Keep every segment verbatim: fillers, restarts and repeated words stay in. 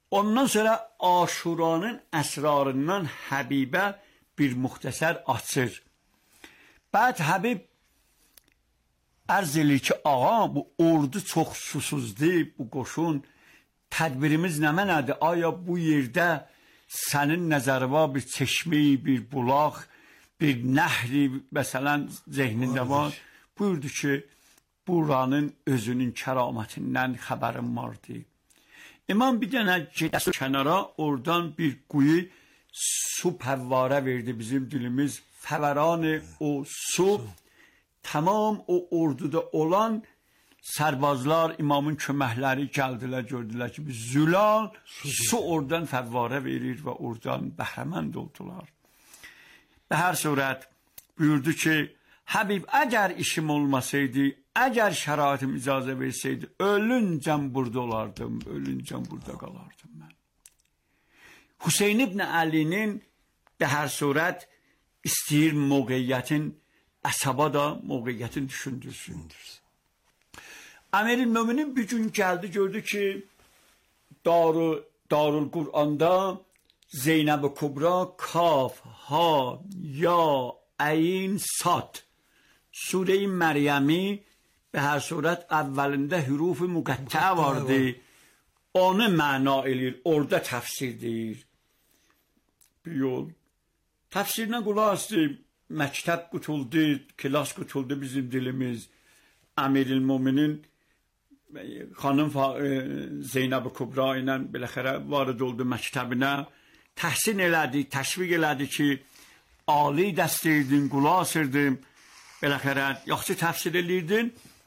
Ondan sonra Aşuranın əsrarından Həbibə bir muxtəsər açır. Bəd Həbib ərz edir ki, ağa bu ordu çox susuzdur, bu qoşun, tədbirimiz nə mənədir? Aya bu yerdə sənin nəzəri var, bir çeşmi, bir bulaq, bir nəhri, məsələn, zehnində var. Buyurdu ki, buranın özünün kəramətindən xəbərim vardı. İmam bir dənə gedəsi kənara, oradan bir quyu su pəvvarə verdi, bizim dilimiz fəvəranı o su. Tamam o orduda olan sərbazlar, imamın köməkləri gəldilər, gördülər ki, zülal su oradan fəvvarə verir və oradan bəhrəmənd oldular. Ve her suret buyurdu ki, Habib eğer işim olmasaydı, eğer şəraitim icazə verseydi, ölüncəm burada olardım, ölüncəm burada qalardım mən. Hüseyin ibn Ali'nin de her suret istəyir mövqeyyətin, əsaba da mövqeyyətin düşündürsün. Əmir-i Möminin bir gün geldi, gördü ki, Darul, Darul Kur'an'da Zeynep-i Kubra Kaf, Ha, Ya, Ayn, Sad Sure-i Meryem'i به هر صورت اولinde huruf müqəttə vardı. Onu məna eləyir, orada təfsirdir. Bir yol. Təfsirinə qulaq asdı, məktəb qutuldu, kilas qutuldu bizim dilimiz. Əmir-i Möminin xanım Zeynep-i Kubra ilə biləxərə varid oldu məktəbinə. Təhsin elədi, təşviq elədi ki, ali dəstəydin, qulaq asırdın, biləxərə yaxşı təfsir eləyirdin.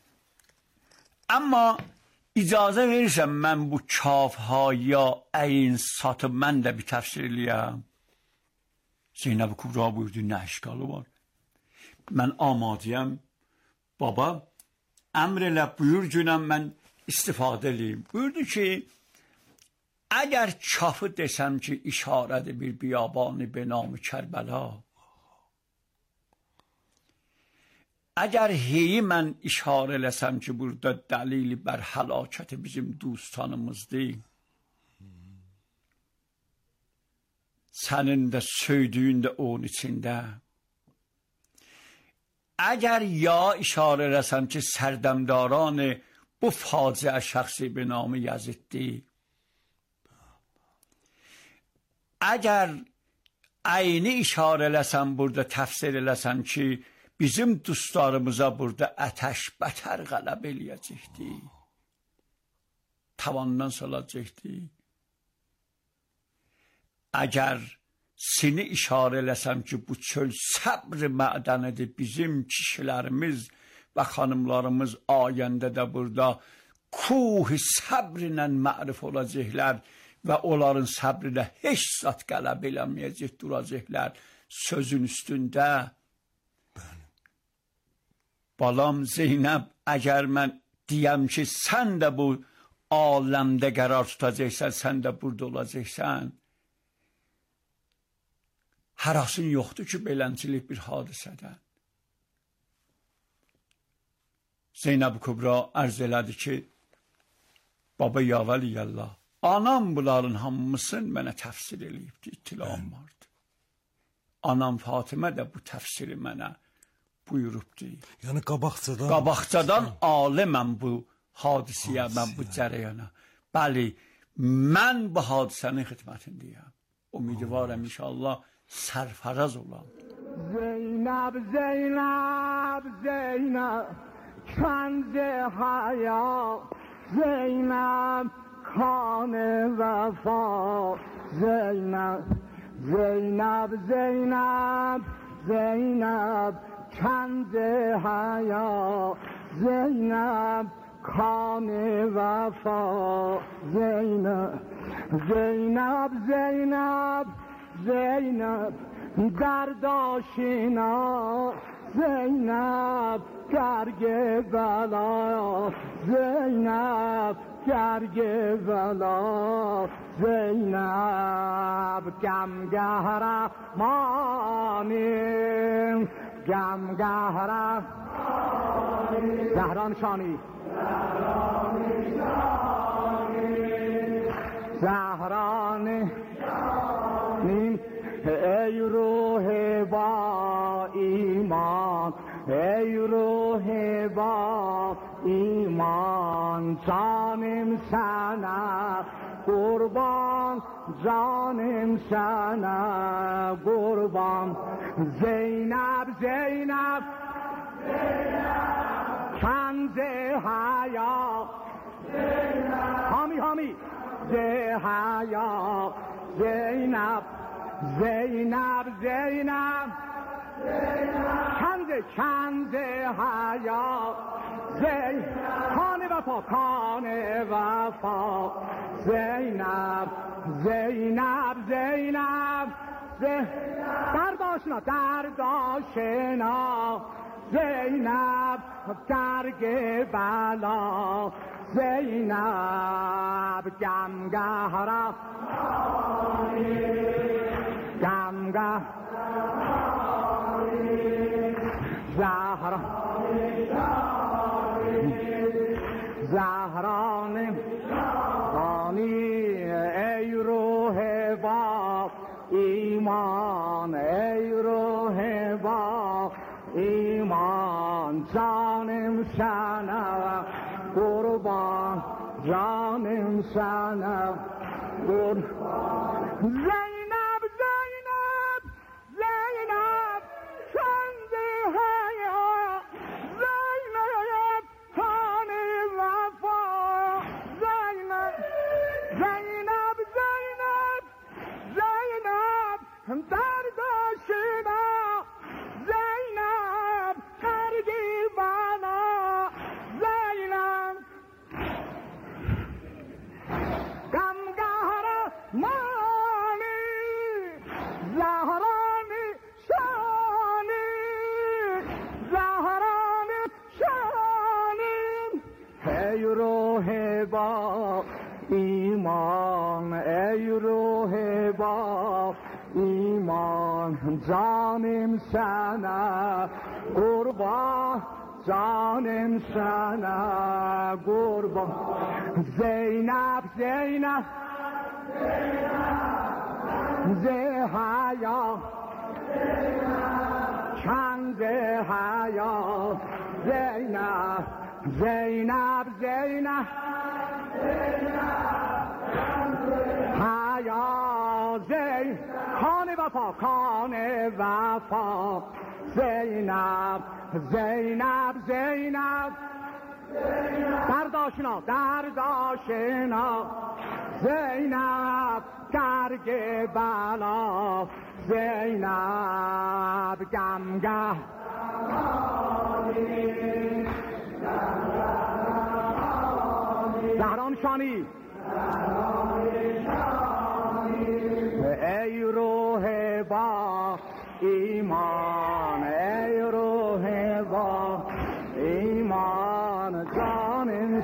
Amma icazə verirsən mən bu kaf, ha, ya, əyin, satı mən də bir təfsir eləyəm. Zeynep-i Kubra buyurdu, nə işgalı var? Mən amadiyəm, baba, əmr elə buyur günəm mən istifadə eləyim. Buyurdu ki, əgər kafı desəm ki, işarədir bir biyabanı be namı Kərbəla, əgər heyi mən işarə eləsəm ki, burada dəlili bər həlakəti bizim dostanımızdır, sənin də söydüyün də onun içində, əgər ya işarə eləsəm ki, sərdəmdaranı bu faciə şəxsi be namı Yaziddir, əgər əyni işarə eləsəm burada təfsir eləsəm ki, bizim dostlarımıza burada ətəş bətər qələb eləyəcəkdir. Tavandan salacaqdır. Əgər seni işarə eləsəm ki, bu çöl səbr mədənidir, bizim kişilərimiz və xanımlarımız ayəndə də burada kuh-i səbr ilə mərif olacaqlar və onların səbrinə heç zat qələb eləməyəcək, duracaqlar sözün üstündə. Balam Zeynəb, əgər mən deyəm ki, sən də bu aləmdə qərar tutacaqsan, sən də burada olacaqsan, hərasın yoxdur ki, beləncilik bir hadisədən. Zeynep-i Kubra ərz elədi ki, baba ya Vəliyəllah, anam bunların hamısını mənə təfsir eləyibdi, itilam vardı. Anam Fatimə də bu təfsiri mənə buyurubdu. Yəni qabaqcadan qabaqcadan aliməm bu hadisiyə, mən bu cərəyana. Bəli, mən bu hadisənin xidmətindəyəm. Ümidvaram inşallah sərfəraz olam. Zeynəb, Zeynəb, Zeynəb, kənd-i haya, Zeynəb, kan-ı vəfa, Zeynəb, Zeynəb, Zeynəb, Zeynəb, kənd-i haya, Zeynəb, kan-ı vəfa, Zeynəb, Zeynəb, Zeynəb, Zeynəb, dərddaşina, Zeynəb, gərg-i bəla, Zeynəb, gərg-i bəla, Zeynəb, qəmqəhramanım, qəmqəhramanım, Zəhran şani, Zəhran şani, زهران نیم ای روح با ایمان ای روح با ایمان جانم سنه قربان جانم سنه قربان زینب زینب کنز حیا حامی حامی زه حیا زینب زینب زینب کنز کنز حیا زین کان وفا کان وفا زینب زینب زینب درداشنا درداشنا زینب درگ بلا زینب گمگهرا گمگه زهرا زهران رانی ای روح با ایمان ای روح با ایمان جانم شنو قربان جانم شنو قربان زینب زینب زینب چند حیا زینب کان وفا زینب زینب زینب زینب درداشنا زینب ترگی بنا زینب غمگهر مانی زهرانی شانی زهرانی شانی ای روح با ایمان ای روح با ایمان جانم سنه قربان جانم سنه قربان زینب زینب زه حیا چند زه حیا زینب زینب زینب حیا زین کان وفا کان وفا زینب زینب زینب درداشنا درداشنا زینب درگ بلا زینب گمگه زهران شانی ای روح با ایمان ای روح با ایمان جانم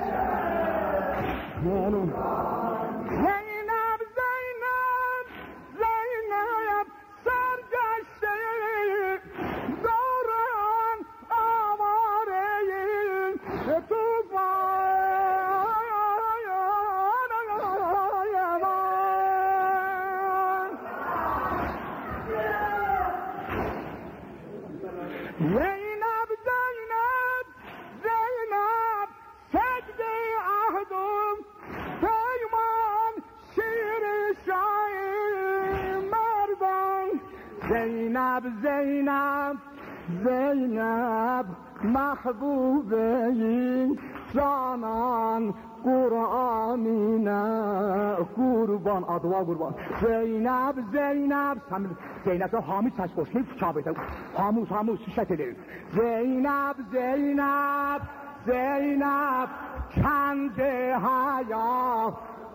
زینب زینب زینب سرگشته دارن آواره توفان زینب زینب زینب سجده عهدم پیمان شیر شاهی مردان زینب زینب زینب محبوبه این جانان قرآنی نه قربان ادوا قربان زینب زینب زینب حامی ساز خوشمی چابیده حاموز حاموز شکلی زینب زینب زینب چند حیا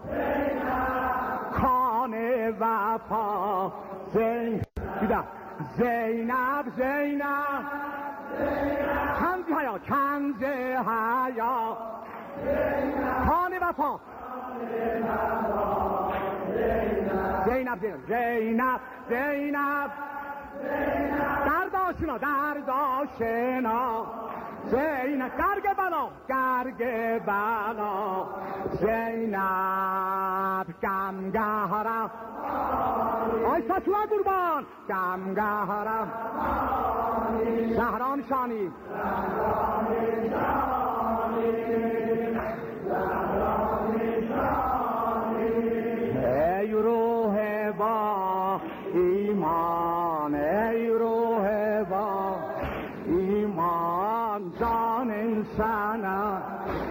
کان وفا زینب زینب زینب چند حیا چند حیا کان وفا زینب زینب زینب زینب درداشنا درداشنا زینب گرگ بلا گرگ بلا زینب گمگهرم آی فتوه قربان گمگهرم زهران شانی ای روح با ایمان ای روح با ایمان جان انسان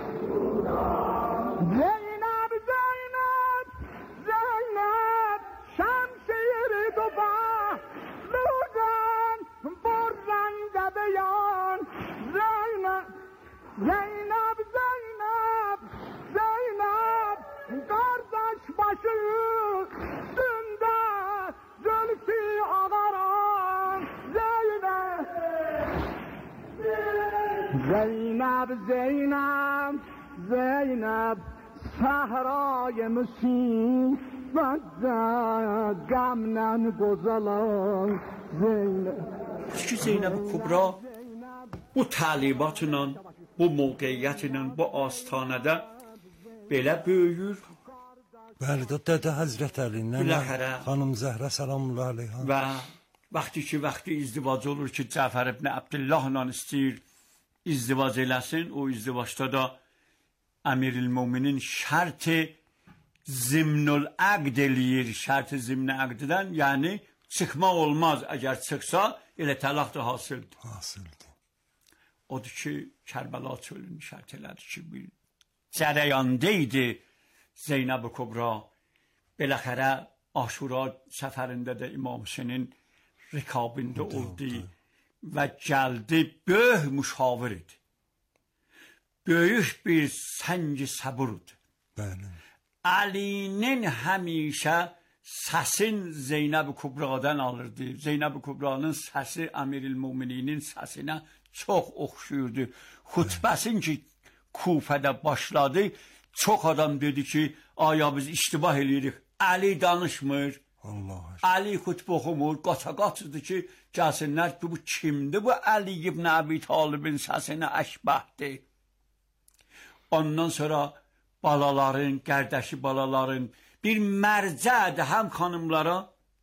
زینب زینب زینب شمشیر دو با بودن برنده بیان زینب زینب زینب زینب گردش باشه زنده زلفی آقاران زینب زینب زینب زینب صحرای مسیح و گمنن گزلان زینب ki Zeynəb Kubra bu təlimatla, bu mövqeyyətlə, bu astanədə belə böyüyür. Bəli, Dədə Həzrətəlindən xanım Zəhra salamullahi aleyha və vaxtı ki, vaxtı izdivac olur ki, Cəfər ibn Abdullahla istəyir izdivac eləsin, o izdivacda da Əmirül-Müminin şərti zimnül əqd eləyir, şərti zimnə əqddən, yəni çıxmaq olmaz, əgər çıxsa, elə təlaq da hasıldır. Hasıldır. Odur ki, Kərbəla çölünü şərt elədi ki, bir cərəyanda idi Zeynəb Kubra. Beləxərə Aşura səfərində də İmam Hüseynin rikabində oldu və gəldi, böyük müşavir idi. Böyük bir səngi səburdu. Bəli. Əlinin həmişə səsin Zeynəb Kubra'dan alırdı. Zeynəb Kubra'nın səsi Əmirül-Mömininin səsinə çox oxşuyurdu. Xutbəsin ki, Kufədə başladı, çox adam dedi ki, aya biz iştibah eləyirik. Əli danışmır. Allah. Əli xutbə oxumur. Qaça-qaçıdır ki, gəlsinlər ki, bu kimdir? Bu Əli ibn Əbi Talibin səsinə əşbəhdir. Ondan sonra balaların, qərdəşi balaların bir mərcədir həm xanımlara,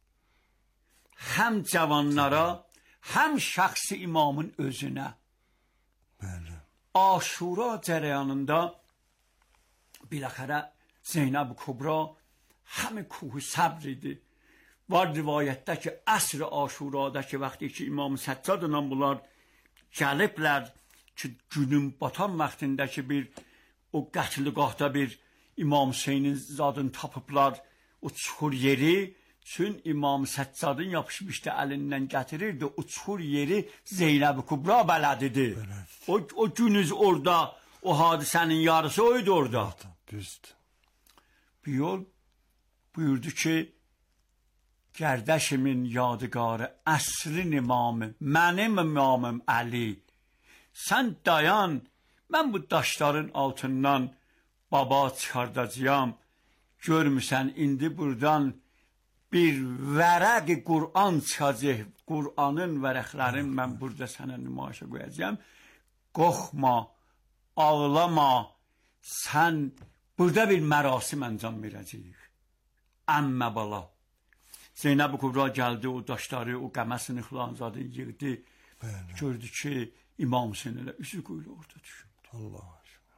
həm cavanlara, həm şəxsi imamın özünə. Bəli. Aşura cərəyanında biləxərə Zeynəb Kubra həmi kuhu səbr idi. Var rivayətdə ki, əsr Aşurada ki, vaxtı ki, İmam Səccadla bunlar gəliblər ki, günün batan vaxtında ki, bir o qətliqahda bir İmam Hüseynin zadını tapıblar, o çuxur yeri, çün İmam Səccadın yapışmışdı, əlindən gətirirdi, o çuxur yeri Zeynəb Kubra bələdidir. O, o günüz orada, o hadisənin yarısı oydu orada. Düzdür. Bir yol buyurdu ki, Gərdəşimin yadigarı, əsrin imamı, mənim imamım Əli, sən dayan, mən bu daşların altından baba çıxardacağım, görmüsən indi buradan bir vərəq-i Qur'an çıxacaq, Qur'anın vərəqlərini mən burada sənə nümayişə qoyacağım, qorxma, ağlama, sən burada bir mərasim əncam verəcəyik. Əmmə bala. Zeynəb Kubra gəldi, o daşları, o qəməsini xilanzadı, yığdı, bəli. Gördü ki, İmam Hüseyin elə üzü qoyulu orada düşündü. Allah aşkına.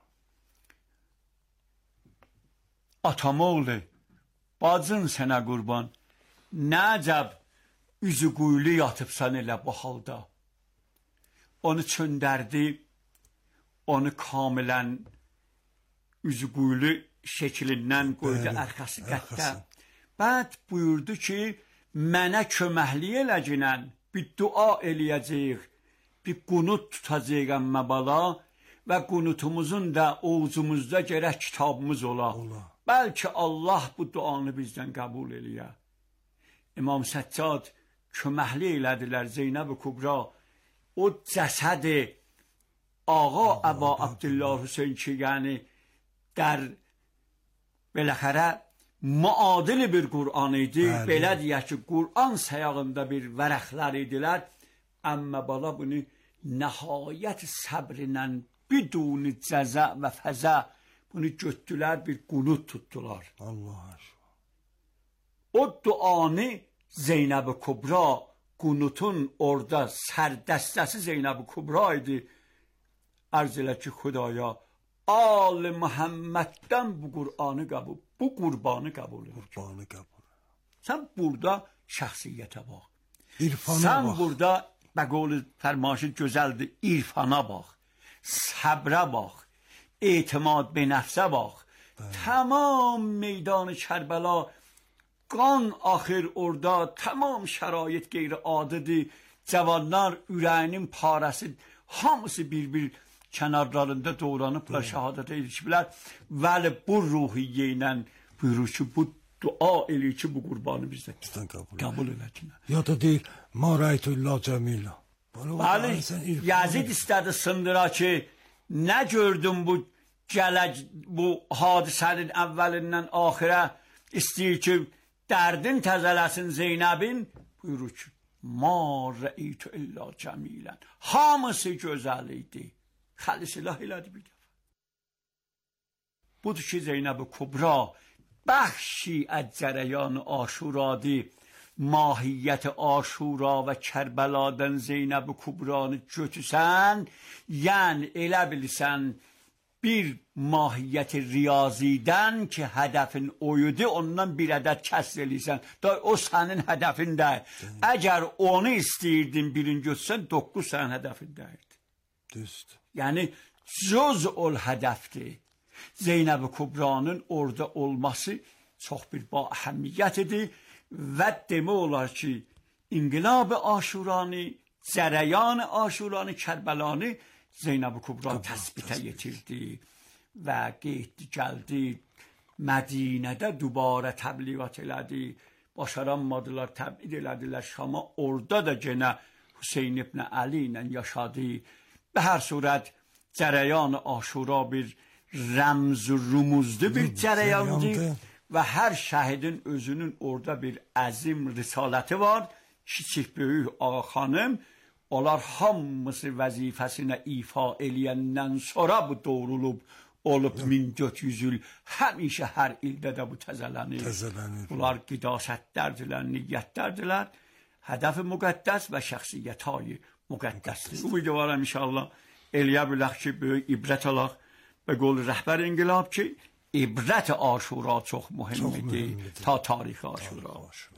Atam oğlu, bacın sənə qurban, nəcəb üzü qoyulu yatıbsan elə bu halda. Onu çöndərdi, onu kamilən üzü qoyulu şəklindən qoydu, ərxəsi qətdə. Bəd buyurdu ki, mənə köməklik eləcinən, bir dua eləyəcəyik, bir qunut tutacaq əmmə bala və qunutumuzun da oğuzumuzda gərək kitabımız ola. ola. Bəlkə Allah bu duanı bizdən qəbul eləyə. İmam Səccad köməklik elədilər Zeynəb Kubra. O cəsədi ağa Əba Abdullah Hüseyin ki, yəni dər beləxərə muadili bir Qur'an idi. Bəli. Belə deyək ki, Qur'an sayağında bir vərəqlər idilər. Əmmə bala bunu nəhayət səbrinlə biduni cəzə və fəzə Bunu götdülər, bir qunut tutdular. Allah aşkına. O duanı Zeynəb-i Kubra, qunutun orada sərdəstəsi Zeynəb-i Kubra idi. Arz elə ki, Xudaya, Al Muhammeddən bu Qur'anı qəbul, bu qurbanı qəbul edir. Qurbanı qəbul. Sən burada şəxsiyyətə bax. İrfana Sən bax. burada, bəqol fərmaşı gözəldir, irfana bax, səbrə bax, etimad be nəfsə bax. Tamam meydanı Kərbəla, qan axır orada, tamam şərait qeyri-adidir. Cavanlar ürəyinin parəsi, hamısı bir-bir kənarlarında doğranıblar, şəhadətə erişiblər. Vəli bu ruhiyyə ilə buyurur ki, bu dua eləyir ki, bu qurbanı bizdən Bizdən qəbul, qəbul eləkinə. Ya da deyir, ma rəytullah cəmillah. Bəli, Yazid istədi sındıra ki, nə gördün bu gələk, bu hadisənin əvvəlindən axirə, istəyir ki, dərdin təzələsin Zeynəbin, buyurur ki, ma rəytullah cəmilən. Hamısı gözəl idi. Xəlisilah elədi bir dəfə. Budur ki, Zeynəb-i Kubra bəxşi əccərəyan aşuradır. Mahiyyət aşura və Kərbəladan Zeynəb-i Kubranı götüsən, yəni elə bilsən bir mahiyyət riyazidən ki, hədəfin oyudu, ondan bir ədəd kəsr eləysən. O sənin hədəfində. Əgər onu istəyirdin birin götürsən, doqquz sənin hədəfindəydi. Düzdür. Yəni, cüz ol hədəfdir. Zeynəb-i Kubranın orada olması çox bir ba əhəmiyyət idi və demək olar ki, İnqilab-ı Aşuranı, cərəyan-ı Aşuranı, Kərbəlanı Zeynəb-i Kubra təsbitə yetirdi və qeyddi, gəldi, Mədinədə dubarə təbliğat elədi, başaranmadılar, təbid elədilər Şama, orada da genə Hüseyin ibn Əli ilə yaşadı. Bə hər surət, cərəyan-ı Aşura bir rəmz-ü rumuzlu bir cərəyandır və hər şəhidin özünün orada bir əzim risaləti var. Kiçik böyük ağa xanım, onlar hamısı vəzifəsinə ifa eləyəndən sonra bu doğrulub, olub min dörd yüz il, həmişə hər ildə də bu təzələnir. Təzələnir. Bunlar qidasətdərdirlər, niyyətdərdirlər, hədəf-i müqəddəs və şəxsiyyət-i müqəddəsdir. Ümidvaram inşallah eləyə bilək ki, böyük ibrət alaq. Ve qol rəhbər inqilab ki, ibrət Aşura çox mühimdir ta tarix Aşura.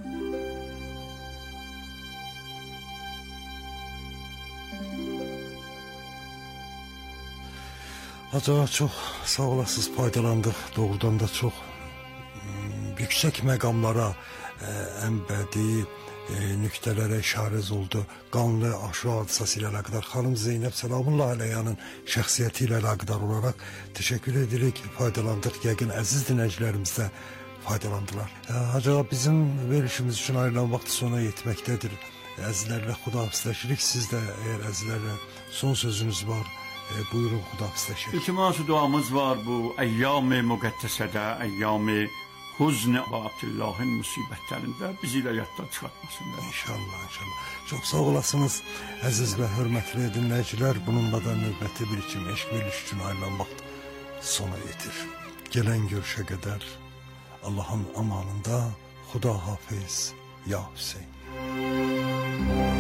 Acaba çox sağ olasınız, faydalandıq. Doğrudan da çox yüksək məqamlara, ən bədii nüktələrə işarəz oldu. Qanlı Aşura hadisəsi ilə əlaqədar xanım Zeynəb Səlamullah Əleyhanın şəxsiyyəti ilə əlaqədar olaraq təşəkkür edirik, faydalandıq. Yəqin əziz dinləyicilərimiz də faydalandılar. Acaba bizim verişimiz üçün ayrılan vaxt sona yetməkdədir. Əzizlərlə xudahafizləşirik. Siz də əgər əzizlərlə son sözünüz var, buyurun xudahafizləşirik. İltimas duamız var bu əyyam-ı müqəddəsədə, əyyam-ı huzn və Abdullahın müsibətlərində bizi ilə yaddan çıxartmasınlar. İnşallah, inşallah. Çox sağ olasınız, əziz və hörmətli dinləyicilər. Bununla da növbəti bir kimi eşq veriliş üçün ayrılan vaxt sona yetir. Gələn görüşə qədər Allahın amanında, Xuda hafiz, ya Hüseyin.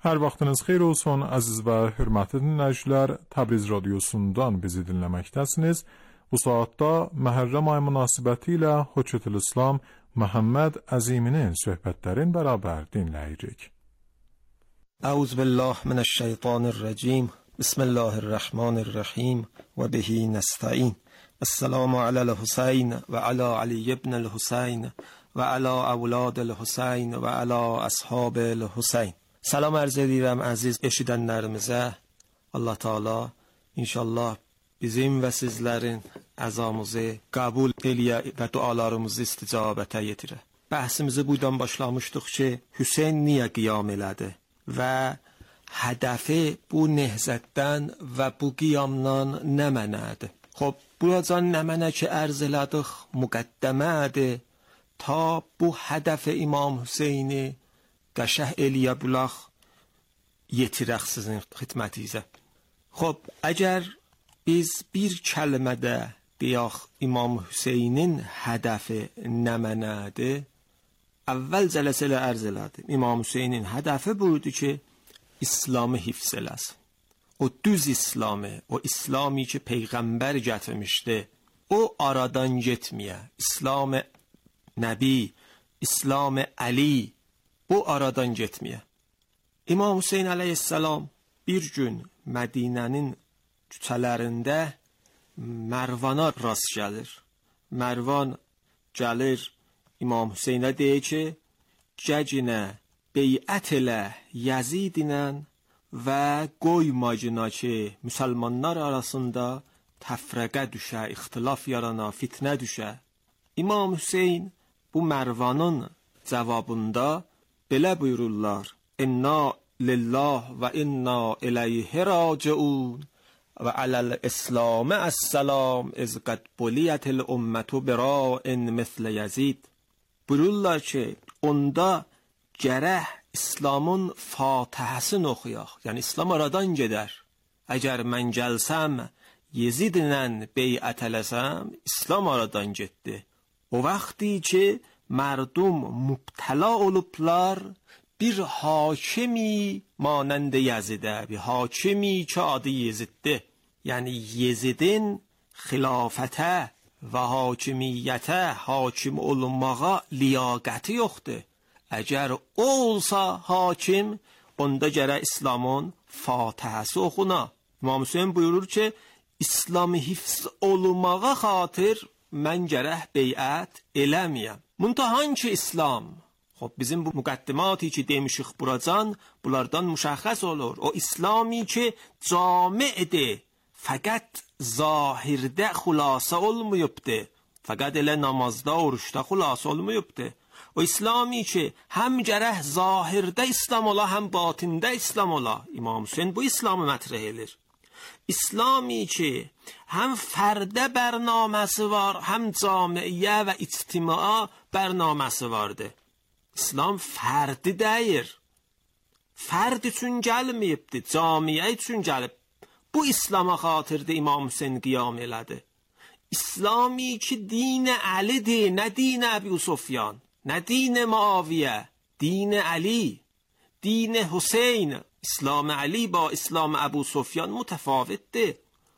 Hər vaxtınız xeyir olsun, əziz və hörmətli dinləyicilər. Təbriz radiosundan bizi dinləməkdəsiniz. Bu saatda Məhərrəm ayı münasibətilə Hoçetülislam Məhəmməd Əziminin söhbətlərin bərabər dinləyəcək. Əuz billah minəşşeytanirracim. Bismillahirrahmanirrahim və bihi nəstəin. Esselamu aləl-Hüseyn və alə Ali ibn el-Hüseyn və alə əvlad el-Hüseyn və alə əshab el-Hüseyn. Salam arz edirəm əziz eşidənlərimizə. Allah Teala inşallah bizim və sizlərin əzamızı qəbul eləyə və dualarımızı isticabətə yetirə. Bəhsimizi buradan başlamışdıq ki, Hüseyn niyə qiyam elədi və hədəfi bu nehzətdən və bu qiyamdan nə mənədir? Xob, buracan nə mənə ki ərz elədik müqəddəmədir ta bu hədəfi İmam Hüseyni qəşəh eləyə bulaq yetirək sizin xidmətinizə. Xob, əgər biz bir kəlmədə deyək İmam Hüseynin hədəfi nə mənədir, əvvəl cələsələ ərz elədim. İmam Hüseynin hədəfi buydu ki, İslamı hifz eləsin. O düz İslamı, o İslami ki Peyğəmbər gətirmişdi, o aradan getməyə. İslam-ı Nəbi, İslam-ı Əli, bu aradan getməyə. İmam Hüseyn əleyhissalam bir gün Mədinənin küçələrində Mərvana rast gəlir. Mərvan gəlir İmam Hüseynə deyir ki, gəcinə beyət elə Yazidinə və qoymacına ki, müsəlmanlar arasında təfrəqə düşə, ixtilaf yarana, fitnə düşə. İmam Hüseyn bu Mərvanın cavabında belə buyururlar: İnna lillah və inna ileyhi raciun və aləl İslam əssalam iz qad buliyatil ümmətu bira'in mislə Yazid. Buyururlar ki, onda gərək İslamın fatihəsini oxuyaq. Yəni İslam aradan gedər. Əgər mən gəlsəm, Yezidlə beyət eləsəm, İslam aradan getdi. O vaxtı ki مردم مبتلا olublar bir hakimi مانند یزیده، bir hakimi ki adı Yeziddir. Yəni Yezidin xilafətə və hakimiyyətə hakim olunmağa liyaqəti yoxdur. Əgər o olsa hakim, onda gərək İslamın fatihəsi oxuna. İmam Hüseyin buyurur ki, İslamı hifz olunmağa xatir mən gərək beyət eləməyəm. Muntahan ki İslam, xob bizim bu müqəddimatı ki demişik buracan, bunlardan müşəxəs olur. O İslami ki cami'dir, fəqət zahirdə xulasa olmayıbdır. Fəqət elə namazda, oruçda xulasa olmayıbdır. O İslami ki həm gərək zahirdə İslam ola, həm batində İslam ola. İmam Hüseyin bu İslamı mətrəh edir. İslami ki həm fərdə bərnaməsi var, həm camiyə və ictimaya bərnaməsi vardır. İslam fərdi deyir. Fərd üçün gəlməyibdir, camiyə üçün gəlib. Bu İslama xatirdə İmam Hüseyin qiyam elədi. İslami ki din-i Əlidir, nə din-i Əbu Sufyan, nə din-i Muaviyə, din-i Əli, din-i Hüseyin. İslam-ı Əli با İslam-ı Əbu Sufyan mütəfavitdir.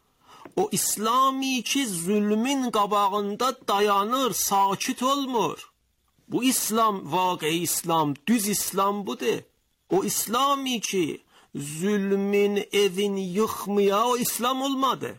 O İslami ki zulmün qabağında dayanır, sakit olmur. Bu İslam, vaqi İslam, düz İslam budur. O İslami ki zulmün evini yıxmaya, o İslam olmadı.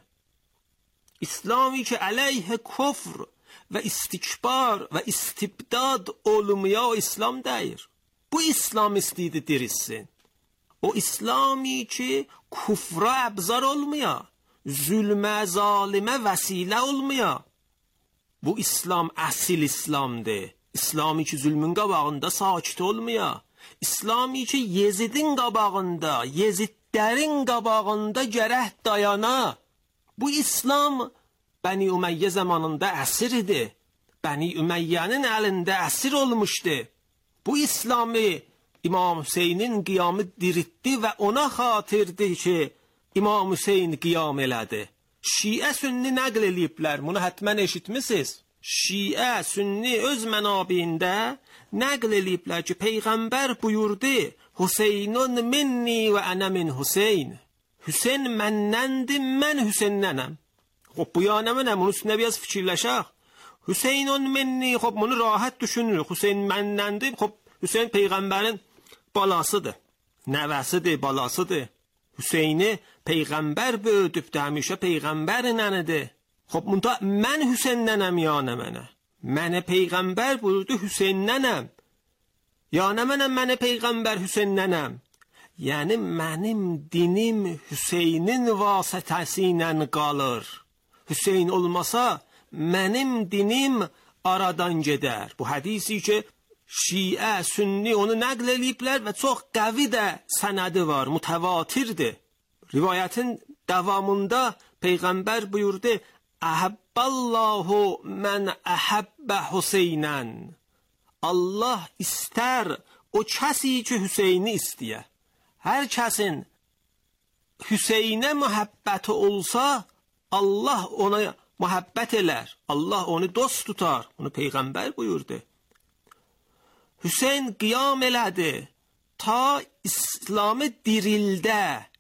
İslami ki əleyhə kufr və istikbar və istibdad olmaya, o İslam deyir. Bu İslam istəyir dirilsin. O İslami ki kufra əbzar olmaya, zulmə, zalimə vəsilə olmaya. Bu İslam əsil İslamdır. İslami ki zulmün qabağında sakit olmaya. İslami ki Yezidin qabağında, Yezidlərin qabağında gərək dayana. Bu İslam Bəni Ümeyyə zamanında əsir idi. Bəni Ümeyyənin əlində əsir olmuşdu. Bu İslamı İmam Hüseynin qiyamı diritdi və ona xatirdir ki, İmam Hüseyin qiyam elədi. Şiə sünni nəql eləyiblər, bunu hətmən eşitmisiniz. Şiə sünni öz mənabində nəql eləyiblər ki, Peyğəmbər buyurdu, Hüseynun minni ve ana min Hüseyn. Hüseyn mennendir, mən Hüseynnənəm. Xop bu yana mənəm, onun üstünə biraz fikirləşək. Hüseynun minni, xop bunu rahat düşünürük. Hüseyn mənnəndir, xop Hüseyn peyğəmbərin balasıdır. Nəvəsidir, balasıdır. Hüseyni peyğəmbər böyüdübdür, həmişə peyğəmbərin ənidir. Xop bunda mən Hüseynnənəm yana mənə. Mənə peyğəmbər buyurdu Hüseynnənəm. Yana mənəm mənə peyğəmbər Hüseynnənəm. Yəni mənim dinim Hüseynin vasitəsi ilə qalır. Hüseyn olmasa mənim dinim aradan gedər. Bu hədisi ki Şiə, Sünni onu nəql eləyiblər və çox qəvi də sənədi var, mütəvatirdir. Rivayətin davamında peyğəmbər buyurdu: "Əhəbballahu mən əhəbbə Hüseynən." Allah istər o kəsi ki Hüseyni istəyə. Hər kəsin Hüseynə məhəbbəti olsa, Allah ona məhəbbət elər. Allah onu dost tutar. Onu peyğəmbər buyurdu. Hüseyn qiyam elədi ta İslamı dirildə.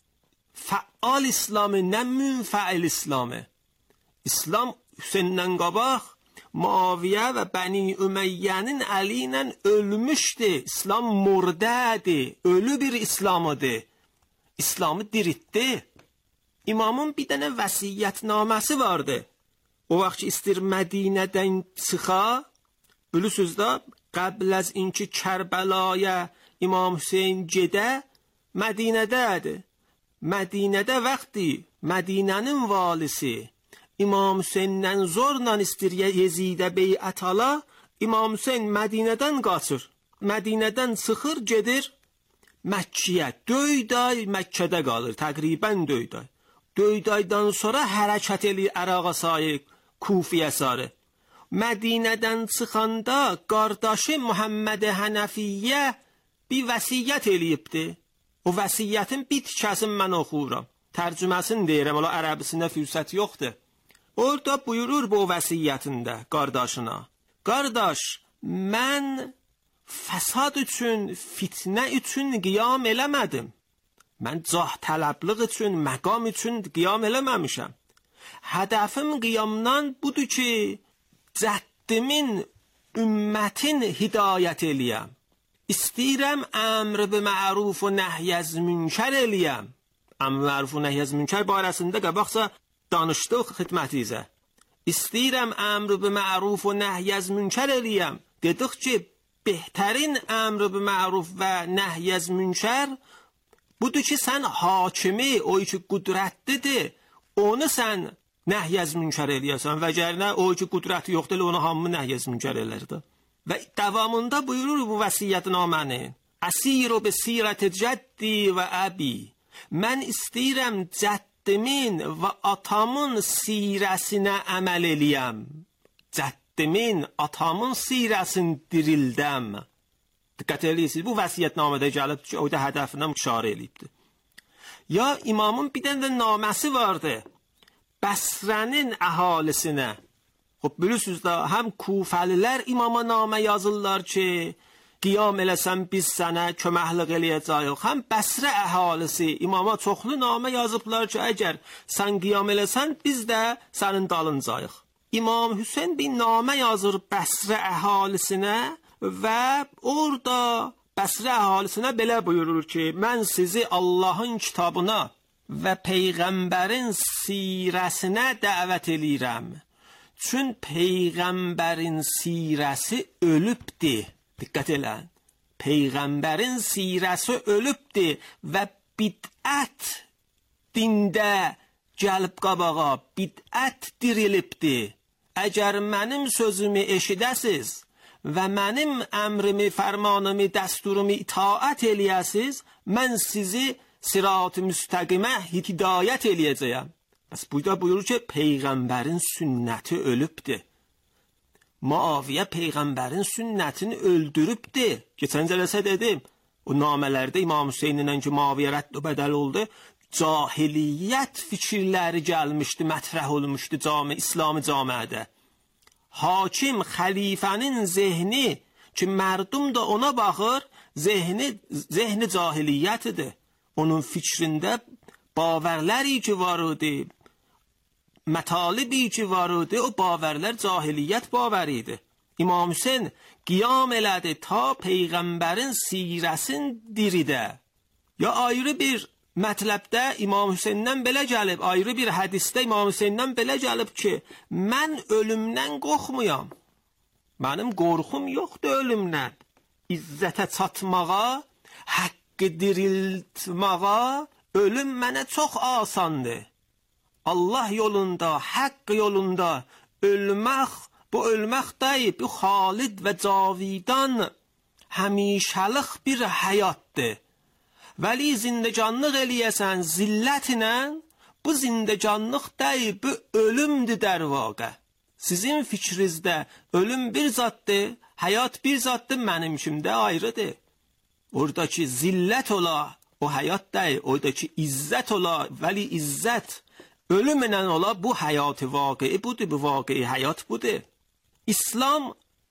Fəal İslamı, nə münfəil İslamı. İslam Hüseyndən qabaq Muaviyə və Bəni Üməyyənin əli ilə ölmüşdü. İslam murdədir. Ölü bir İslamıdır. İslamı diritdi. İmamın bir dənə vəsiyyətnaməsi vardı. O vaxt ki istir Mədinədən çıxa, bilirsiniz də, qəbl az inki Kərbəlaya İmam Hüseyn gedə, Mədinədədir. Mədinədə vaxtı Mədinənin valisi İmam Hüseyndən zorla istir Yezidə beyət ala, İmam Hüseyn Mədinədən qaçır. Mədinədən çıxır, gedir Məkkiyə. Döyd ay Məkkədə qalır, təqribən döyd ay. Döyd aydan sonra hərəkət eləyir Əraqa sayı, Kufiyə sarı. Mədinədən çıxanda qardaşı Muhammed Hənəfiyyə bir vəsiyyət eləyibdi. O vəsiyyətin bir tikəsini mən oxuyuram. Tərcüməsini deyirəm, ola ərəbisində fürsət yoxdur. Orada buyurur bu vəsiyyətində qardaşına: "Qardaş, mən fəsad üçün, fitnə üçün qiyam eləmədim. Mən cah tələbliq üçün, məqam üçün qiyam eləməmişəm. Hədəfim qiyamdan budur ki, cəddimin, ümmətin hidayət eləyəm. İstəyirəm əmr bi məruf və nəhy az münkər eləyəm." Əmr bi məruf və nəhy az münkər barəsində qabaqca danışdıq xidmətinizə. İstəyirəm əmr bi məruf və nəhy az münkər eləyəm. Dedik ki, bəhtərin əmr bi məruf və nəhy az münkər budur ki, sən hakimi, o ki qüdrətlidir, onu sən nəhy az münkər eləyəsən və gərnə o ki qüdrəti yoxdur, onu hamı nəhy az münkər eləyirdi. Və davamında buyurur bu vəsiyyətnaməni: "Əsiru bi sirət cəddi və əbi." Mən istəyirəm cəddimin və atamın sirəsinə əməl eləyəm. Cəddimin, atamın sirəsini dirildəm. Diqqət eləyirsiniz, bu vəsiyyətnamədə gəlib ki, o da hədəfinə işarə eləyibdir. Ya imamın bir dənə naməsi vardı, Bəsrənin əhalisinə. Xub bilirsiniz də, həm Kufəlilər imama namə yazırlar ki, qiyam eləsən biz sənə köməklik eləyəcəyik. Həm Bəsrə əhalisi imama çoxlu namə yazıblar ki, əgər sən qiyam eləsən biz də sənin dalınacağıq. İmam Hüseyn bir namə yazır Bəsrə əhalisinə və orada Bəsrə əhalisinə belə buyurur ki, mən sizi Allahın kitabına və Peyğəmbərin sirəsinə dəvət eləyirəm. Çün Peyğəmbərin sirəsi ölübdir. Diqqət elən. Peyğəmbərin sirəsi ölübdir və bidət dində gəlib qabağa, bidət dirilibdir. Əgər mənim sözümü eşidəsiz və mənim əmrimi, fərmanımı, dəsturumu itaət eləyəsiz, mən sizi sirat-ı müstəqimə hidayət eləyəcəyəm. Bəs burada buyurur ki, Peyğəmbərin sünnəti ölübdir. Muaviyə Peyğəmbərin sünnətini öldürübdir. Keçən cələsə dedim, o namələrdə İmam Hüseyninlə ki, Muaviyə rədd və bədəl oldu, cahiliyyət fikirləri gəlmişdi, mətrəh olmuşdu cami, İslami camiədə. Hakim, xəlifənin zehni ki, mərdum da ona baxır, zehni zehni cahiliyyətidir. Onun fikrində baverləri ki var idi, mətalibi ki var idi, o baverlər cahiliyyət bavəridir. İmam Hüseyn qiyam elədi ta Peyğəmbərin sirəsin diridə. Ya ayrı bir mətləbdə İmam Hüseyndən belə gəlib, ayrı bir hədisdə İmam Hüseyndən belə gəlib ki, mən ölümdən qorxmuyam. Mənim qorxum yoxdur ölümdən. İzzətə çatmağa, haqqı diriltmağa ölüm mənə çox asandır. Allah yolunda, haqq yolunda ölmək, bu ölmək deyib, bu xalid və cavidan həmişəlik bir həyatdır. Vəli zindecanlıq eləyəsən zillətlə, bu zindecanlıq deyib, bu ölümdür dər vaqə. Sizin fikrinizdə ölüm bir zatdır, həyat bir zatdır, mənim kimdə ayrıdır. Oradakı zillət ola, o həyat deyil, oradakı izzət ola, vəli izzət, ölümlə ola, bu həyatı vaqi budur, bu vaqi həyat budur. İslam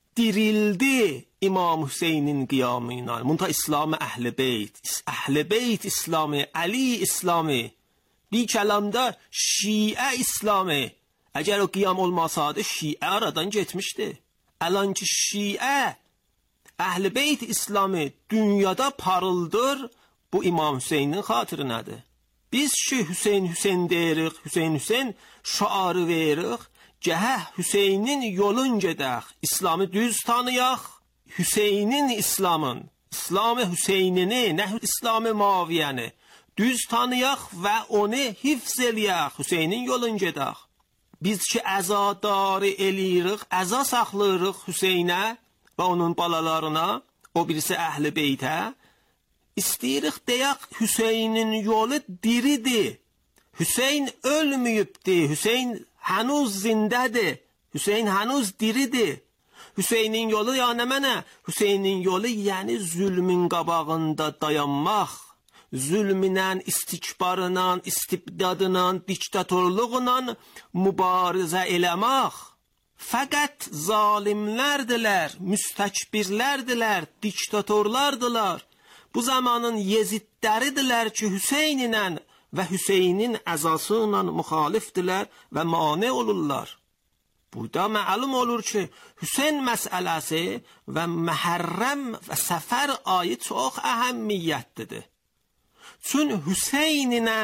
dirildi İmam Hüseynin qiyamı ilə. Munta İslamı Əhl-i Beyt, Əhl-i Beyt İslamı, Əli İslamı, bir kəlamda Şiə İslamı. Əgər o qiyam olmasaydı, Şiə aradan getmişdi. Əlan ki Şiə, Əhl-i Beyt İslamı dünyada parıldır, bu İmam Hüseynin xatirinədir. Biz ki Hüseyn Hüseyn deyirik, Hüseyn Hüseyn şaarı veririk, cəhə Hüseynin yolun gedək, İslamı düz tanıyaq, Hüseynin İslamın, İslamı Hüseynini, nə İslamı Maviyəni, düz tanıyaq və onu hifz eləyək, Hüseynin yolun gedək. Biz ki əzadarı eləyirik, əza saxlayırıq Hüseynə və onun balalarına, o birisi Əhl-i Beytə, İstəyirik deyək, Hüseynin yolu diridir. Hüseyn ölməyibdir, Hüseyn hənuz zindədir, Hüseyn hənuz diridir. Hüseynin yolu yəni mənə, Hüseynin yolu yəni zülmün qabağında dayanmaq, zülmünən, istikbarından, istibdadından, diktatorluğunla mübarizə eləmək. Fəqət zalimlərdilər, müstəkbirlərdilər, diktatorlardılar. Bu zamanın yezidləridirlər ki, Hüseyn ilə və Hüseynin əzası ilə müxalifdirlər və mane olurlar. Burada məlum olur ki, Hüseyn məsələsi və Məhərrəm və Səfər ayı çox əhəmiyyətlidir. Çün Hüseyn ilə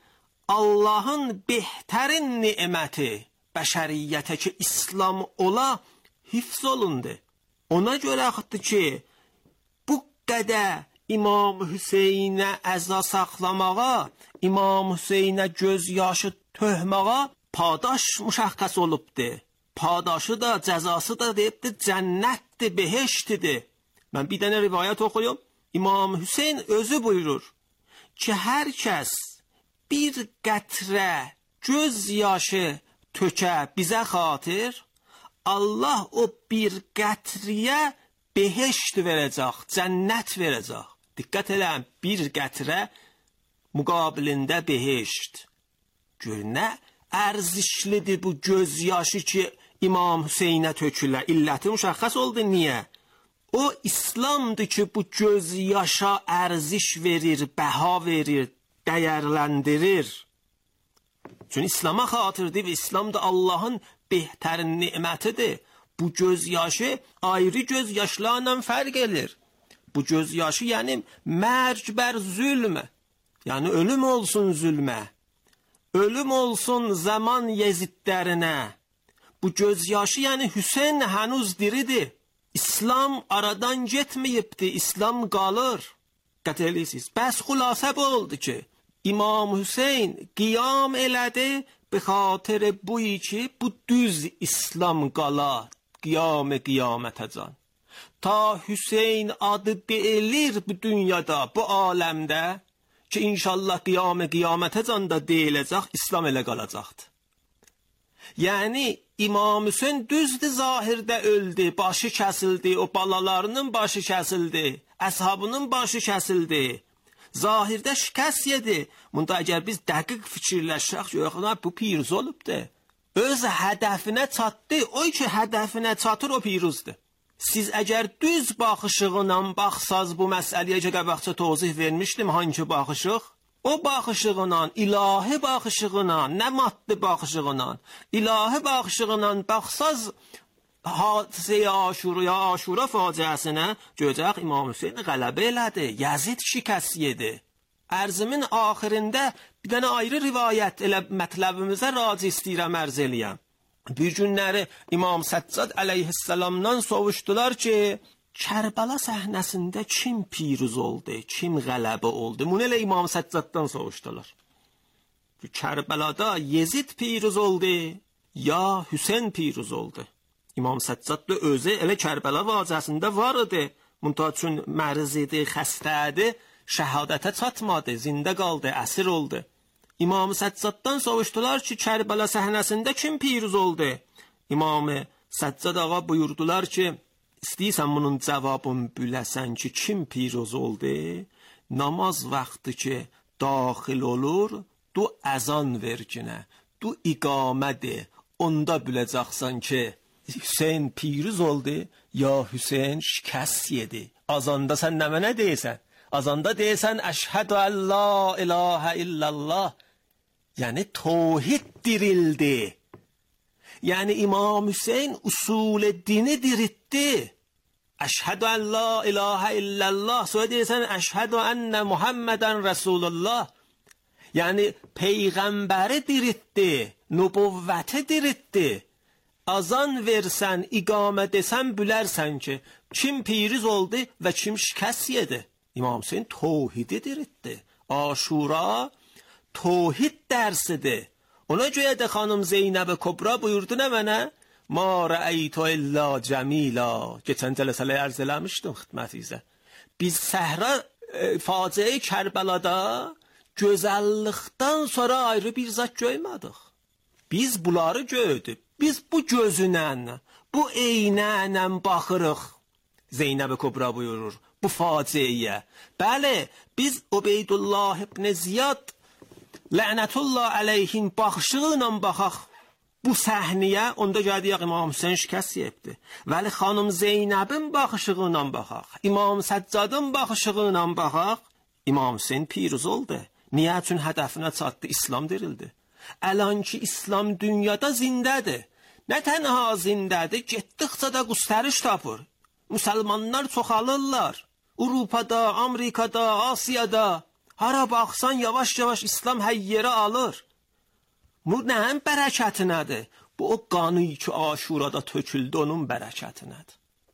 Allahın behtərin niməti bəşəriyyətə ki, İslam ola hifz olundu. Ona görədir ki, bu qədər İmam Hüseynə əza saxlamağa, İmam Hüseynə göz yaşı töhməğa padaş müşəxxəs olubdur. Padaşı da, cəzası da deyibdir, cənnətdir, behiştidir. Mən bir dənə rivayət oxuyum. İmam Hüseyn özü buyurur ki, hər kəs bir qətrə göz yaşı tökə bizə xatir, Allah o bir qətriyə behişt verəcək, cənnət verəcək. Diqqət eləm, bir qətrə müqabilində behişt. Gör, nə ərzişlidir bu göz yaşı ki, İmam Hüseynə tökülə. İlləti müşəxxəs oldu, niyə? O İslamdır ki, bu göz yaşa ərziş verir, bəha verir, dəyərləndirir. Çünki İslama xatirdir və İslam da Allahın behtərin nimətidir. Bu göz yaşı ayrı göz yaşlarla fərq edir. Bu göz yaşı yəni mərc bər zülm. Yəni ölüm olsun zülmə. Ölüm olsun zaman yezidlərinə. Bu göz yaşı yəni Hüseyn hənuz diridir. İslam aradan getməyibdir, İslam qalır. Qət eləyirsiniz. Bəs xülasə bu oldu ki, İmam Hüseyn qiyam elədi, bi xatir buyi ki, bu düz İslam qala, qiyam-ı qiyamətəcan. Ta Hüseyn adı deyilir bu dünyada, bu aləmdə ki, inşallah qiyam-ı qiyamətəcan da deyiləcək, İslam elə qalacaqdır. Yəni, İmam Hüseyn düzdür zahirdə öldü, başı kəsildi, o balalarının başı kəsildi, əshabının başı kəsildi. Zahirdə şikəst yedi. Bunda əgər biz dəqiq fikirləşək, yoxlar bu piruz olubdur. Öz hədəfinə çatdı, o ki hədəfinə çatır o piruzdur. siz əgər düz baxışığıyla baxsaz bu məsələyə ki, qabaqca tozih vermişdim, hangi baxışıq? O baxışığıyla, ilahi baxışığıyla, nə maddi baxışığıyla, ilahi baxışığıyla baxsaz hadisə-i Aşura, Aşura faciəsinə görəcək İmam Hüseyn qələbə elədi, Yazid şikəst yedi. Ərzimin axirində bir dənə ayrı rivayət elə mətləbimizə raci istəyirəm ərz eləyəm. Bir günləri İmam Səccad əleyhissalamdan soruşdular ki, Kərbəla səhnəsində kim piruz oldu, kim qələbə oldu? Bunu elə İmam Səccaddan soruşdular. Kərbəlada Yezid piruz oldu, ya Hüseyn piruz oldu? İmam Səccad da özü elə Kərbəla vacəsində var idi. Müntəha üçün mərz idi, xəstə idi, şəhadətə çatmadı, zində qaldı, əsir oldu. İmam Səccaddan soruşdular ki, Kərbəla səhnəsində kim piruz oldu? İmam Səccad ağa buyurdular ki, istəyirsən bunun cavabını biləsən ki, kim piruz oldu? Namaz vaxtı ki, daxil olur, du əzan verginə, du iqamədir. Onda biləcəksən ki, Hüseyn piruz oldu, ya Hüseyn şikəst yedi. Azanda sən nə mənə deyəsən? Azanda deyəsən, əşhədü ən la ilahə illallah. Yəni, tohid dirildi. Yəni, İmam Hüseyn usul-i dini diritti. Əşhədü ən la ilahə illallah. Sonra deyəsən, əşhədü ənə Muhammədən Rəsulullah. Yəni, Peyğəmbəri diritti, nübüvvəti diritti. Azan versən, iqamə desən, bilərsən ki, kim piriz oldu və kim şikəst yedi. İmam Hüseyn tohidi diritti. Aşura tohid dərsidir. Ona görə də xanım Zeynəb Kubra buyurdu nə mənə? Ma rəəytu illa cəmila. Keçən cələsələ ərz eləmişdim xidmətinizə. Biz səhra e, faciə-i Kərbəlada gözəllikdən sonra ayrı bir zat görmədik. Biz bunları gördük. Biz bu gözünlə, bu eynənlə baxırıq. Zeynəb Kubra buyurur bu faciəyə. Bəli, biz Ubeydullah ibn Ziyad lənətullah əleyhin baxışı ilə baxaq bu səhnəyə, onda gəldik İmam Hüseyn şikəst yebdi. Vəli xanım Zeynəbin baxışı ilə baxaq, İmam Səccadın baxışı ilə baxaq, İmam Hüseyn piruz oldu. Niyə? Üçün hədəfinə çatdı, İslam dirildi. Əlan ki, İslam dünyada zindədir. Nə tənha zindədir, getdikcə də qüstəriş tapır. Müsəlmanlar çoxalırlar. Avropada, Amerikada, Asiyada, hara baxsan yavaş-yavaş İslam hər yerə alır. Bu nəyin bərəkətinədir? Bu o qanı ki, Aşurada töküldü, onun bərəkətinədir.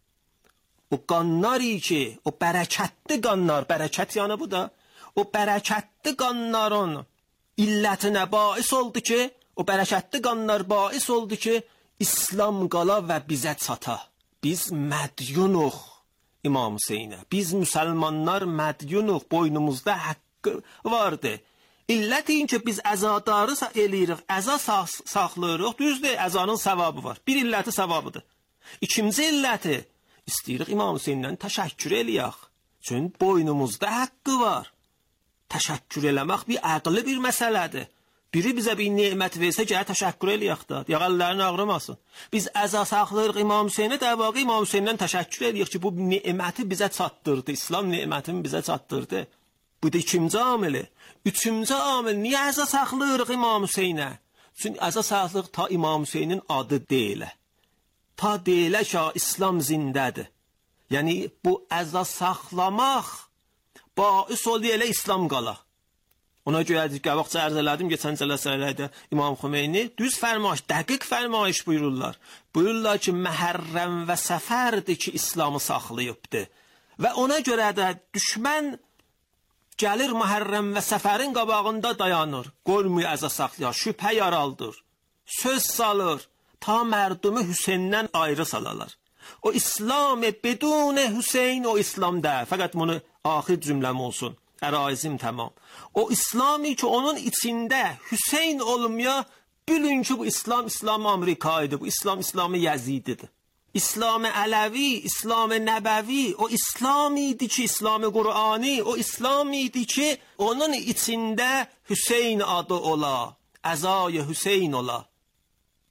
O qanlar ki, o bərəkətli qanlar, bərəkət yanı bu da, o bərəkətli qanların illətinə bais oldu ki, o bərəkətli qanlar bais oldu ki, İslam qala və bizə çata. Biz mədyunuq İmam Hüseynə. Biz müsəlmanlar mədyunuq, boynumuzda haqqı vardı. İllətin ki, biz əzadarı eləyirik, əza saxlayırıq, düzdür, əzanın savabı var. Bir illəti savabıdır. İkinci illəti, istəyirik İmam Hüseyndən təşəkkür eləyək. Çünki boynumuzda haqqı var. Təşəkkür eləmək bir əqli bir məsələdir. Biri bizə bir nemət versə, gələ təşəkkür eləyək da, yağəllərini ağrımasın. Biz əza saxlayırıq İmam Hüseynə, dəvaqı İmam Hüseyndən təşəkkür eləyək ki, bu neməti bizə çatdırdı, İslam nemətini bizə çatdırdı. Bu da ikinci amili. Üçüncü amil, niyə əza saxlayırıq İmam Hüseynə? Çünki əza saxlayırıq ta İmam Hüseynin adı deyilə. Ta deyilə ki, İslam zindədir. Yəni, bu əza saxlamaq bais oldu elə İslam qala. Ona görə qabaqca ərz elədim, geçən cələsələrdə İmam Xümeyni düz fərmayiş, dəqiq fərmayiş buyururlar. Buyururlar ki, Məhərrəm və Səfərdir ki, İslamı saxlayıbdı. Və ona görə də düşmən gəlir Məhərrəm və Səfərin qabağında dayanır. Qoymuyor əza saxlayar, şübhə yaraldır, söz salır, ta mərdumi Hüseyndən ayrı salalar. O İslam-ı bedun Hüseyn o İslam deyil. Fəqət bunu axir cümləm olsun. Əraizim tamam. O İslami ki, onun içində Hüseyn olmuyor, bilin ki, bu İslam, İslam-ı Amerikaydı, bu İslam, İslam-ı Yezididir. İslam-ı Ələvi, İslam-ı Nəbəvi, o İslam idi ki, İslam-ı Qur'ani, o İslam idi ki, onun içində Hüseyn adı ola, əzay Hüseyn ola.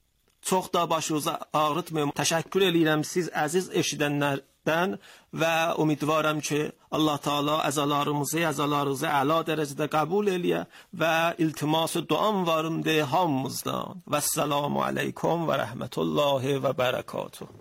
Çox da başınızı ağrıtmayım. Təşəkkür edirəm siz əziz eşidənlərdən və ümidvaram ki Allah Taala əzalarımızı, əzalarınızı əla dərəcədə qəbul eləyə və iltimas duam varımdır hamımızdan. Vəssalamu aleykum və rəhmətullahi və bərəkatuh.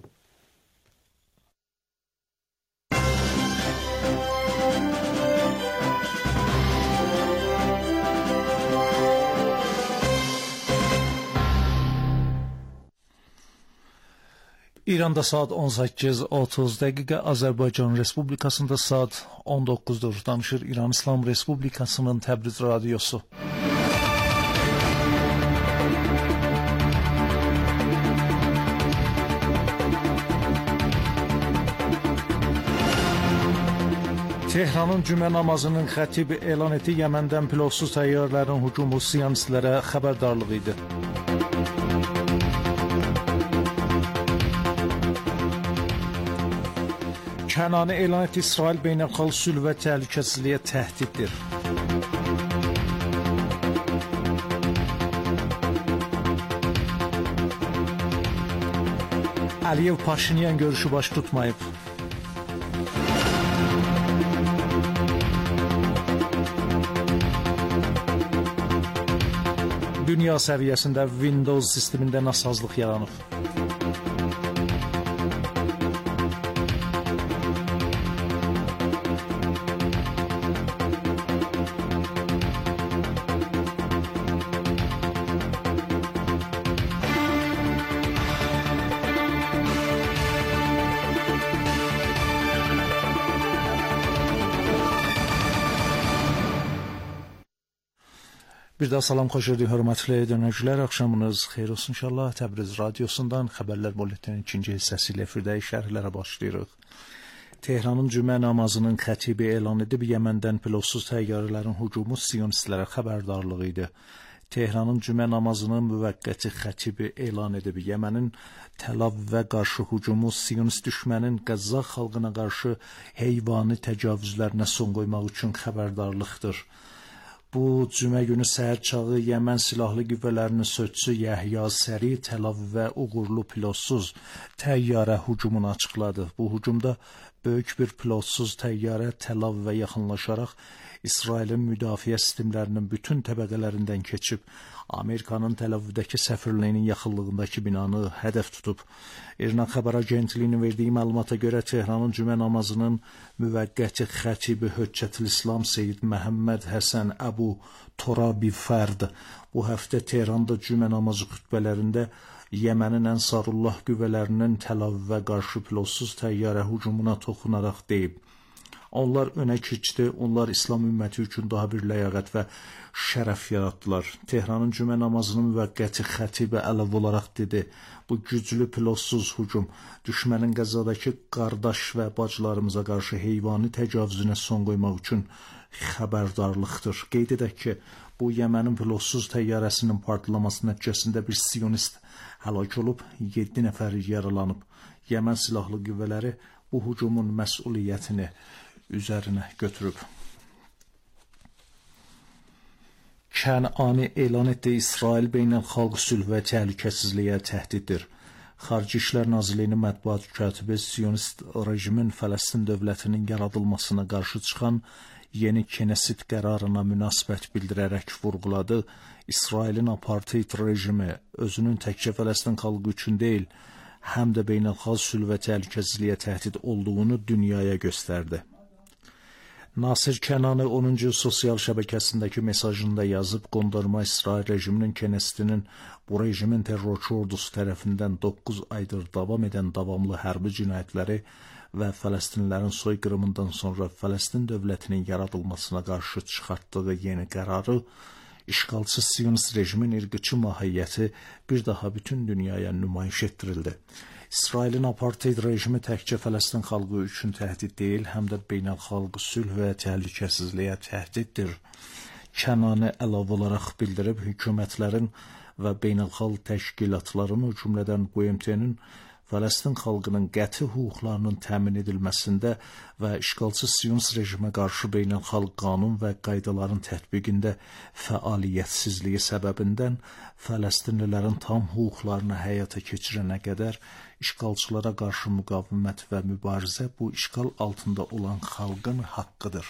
İranda saat on səkkiz otuz dəqiqə, Azərbaycan Respublikasında saat on doqquzdur. Danışır İran İslam Respublikasının Təbriz radiosu. Tehranın cümə namazının xətibi elan etdi. Yəməndən pilotsuz təyyarələrin hücumu siyonistlərə xəbərdarlıq idi. Kənani elan etdi. İsrail beynəlxalq sülh və təhlükəsizliyə təhdiddir. Əliyev Paşinyan görüşü baş tutmayıb. Dünya səviyyəsində Windows sistemində nasazlıq yaranıb. Bir daha salam, xoş gördük, hörmətli dinləyicilər. Axşamınız xeyir olsun inşallah. Təbriz radiosundan xəbərlər bulletinin ikinci hissəsi ilə efirdəyi şərhlərə başlayırıq. Tehranın cümə namazının xətibi elan edib. Yəməndən pilotsuz təyyarələrin hücumu siyonistlərə xəbərdarlığı idi. Tehranın cümə namazının müvəqqəti xətibi elan edib. Yəmənin Təl Avivə qarşı hücumu siyonist düşmənin Qəzza xalqına qarşı heyvani təcavüzlərinə son qoymaq üçün xəbərdarlıqdır. Bu cümə günü səhər çağı Yəmən silahlı qüvvələrinin sözçüsü Yəhya Səri Təl Avivə uğurlu pilotsuz təyyarə hücumunu açıqladı. Bu hücumda böyük bir pilotsuz təyyarə Təl Avivə yaxınlaşaraq İsrailin müdafiə sistemlərinin bütün təbəqələrindən keçib, Amerikanın Təl Avivdəki səfirliyinin yaxınlığındakı binanı hədəf tutub. İran xəbər agentliyinin verdiyi məlumata görə Tehranın cümə namazının müvəqqəti xətibi Höccətülislam Seyyid Məhəmməd Həsən Əbu Torabi Fərd bu həftə Tehranda cümə namazı xütbələrində Yəmənin Ənsarullah qüvvələrinin Təl Avivə qarşı pilotsuz təyyarə hücumuna toxunaraq deyib. Onlar önə keçdi, onlar İslam ümməti üçün daha bir ləyaqət və şərəf yaratdılar. Tehranın cümə namazının müvəqqəti xətibi əlavə olaraq dedi, bu güclü pilotsuz hücum düşmənin Qəzzadakı qardaş və bacılarımıza qarşı heyvani təcavüzünə son qoymaq üçün xəbərdarlıqdır. Qeyd edək ki, bu Yəmənin pilotsuz təyyarəsinin partlaması nəticəsində bir siyonist həlak olub, yeddi nəfər yaralanıb. Yəmən silahlı qüvvələri bu hücumun məsuliyyətini üzərinə götürüb. Kənani elan etdi. İsrail beynəlxalq sülh və təhlükəsizliyə təhdiddir. Xarici İşlər Nazirliyinin mətbuat katibi siyonist rejimin Fələstin dövlətinin yaradılmasına qarşı çıxan yeni Knesset qərarına münasibət bildirərək vurğuladı. İsrailin apartheid rejimi özünün təkcə Fələstin xalqı üçün deyil, həm də beynəlxalq sülh və təhlükəsizliyə təhdid olduğunu dünyaya göstərdi. Nasir Kənani onuncu sosial şəbəkəsindəki mesajında yazıb, qondarma İsrail rejiminin Knessetinin bu rejimin terrorçu ordusu tərəfindən doqquz aydır davam edən davamlı hərbi cinayətləri və Fələstinlilərin soyqırımından sonra Fələstin dövlətinin yaradılmasına qarşı çıxartdığı yeni qərarı, işğalçı siyonist rejimin irqçı mahiyyəti bir daha bütün dünyaya nümayiş etdirildi. İsrailin apartheid rejimi təkcə Fələstin xalqı üçün təhdid deyil, həm də beynəlxalq sülh və təhlükəsizliyə təhdiddir. Kənani əlavə olaraq bildirib, hökumətlərin və beynəlxalq təşkilatların, o cümlədən B M T-nin Fələstin xalqının qəti hüquqlarının təmin edilməsində və işğalçı Siyonist rejimə qarşı beynəlxalq qanun və qaydaların tətbiqində fəaliyyətsizliyi səbəbindən Fələstinlilərin tam hüquqlarını həyata keçirənə qədər işğalçılara qarşı müqavimət və mübarizə bu işğal altında olan xalqın haqqıdır.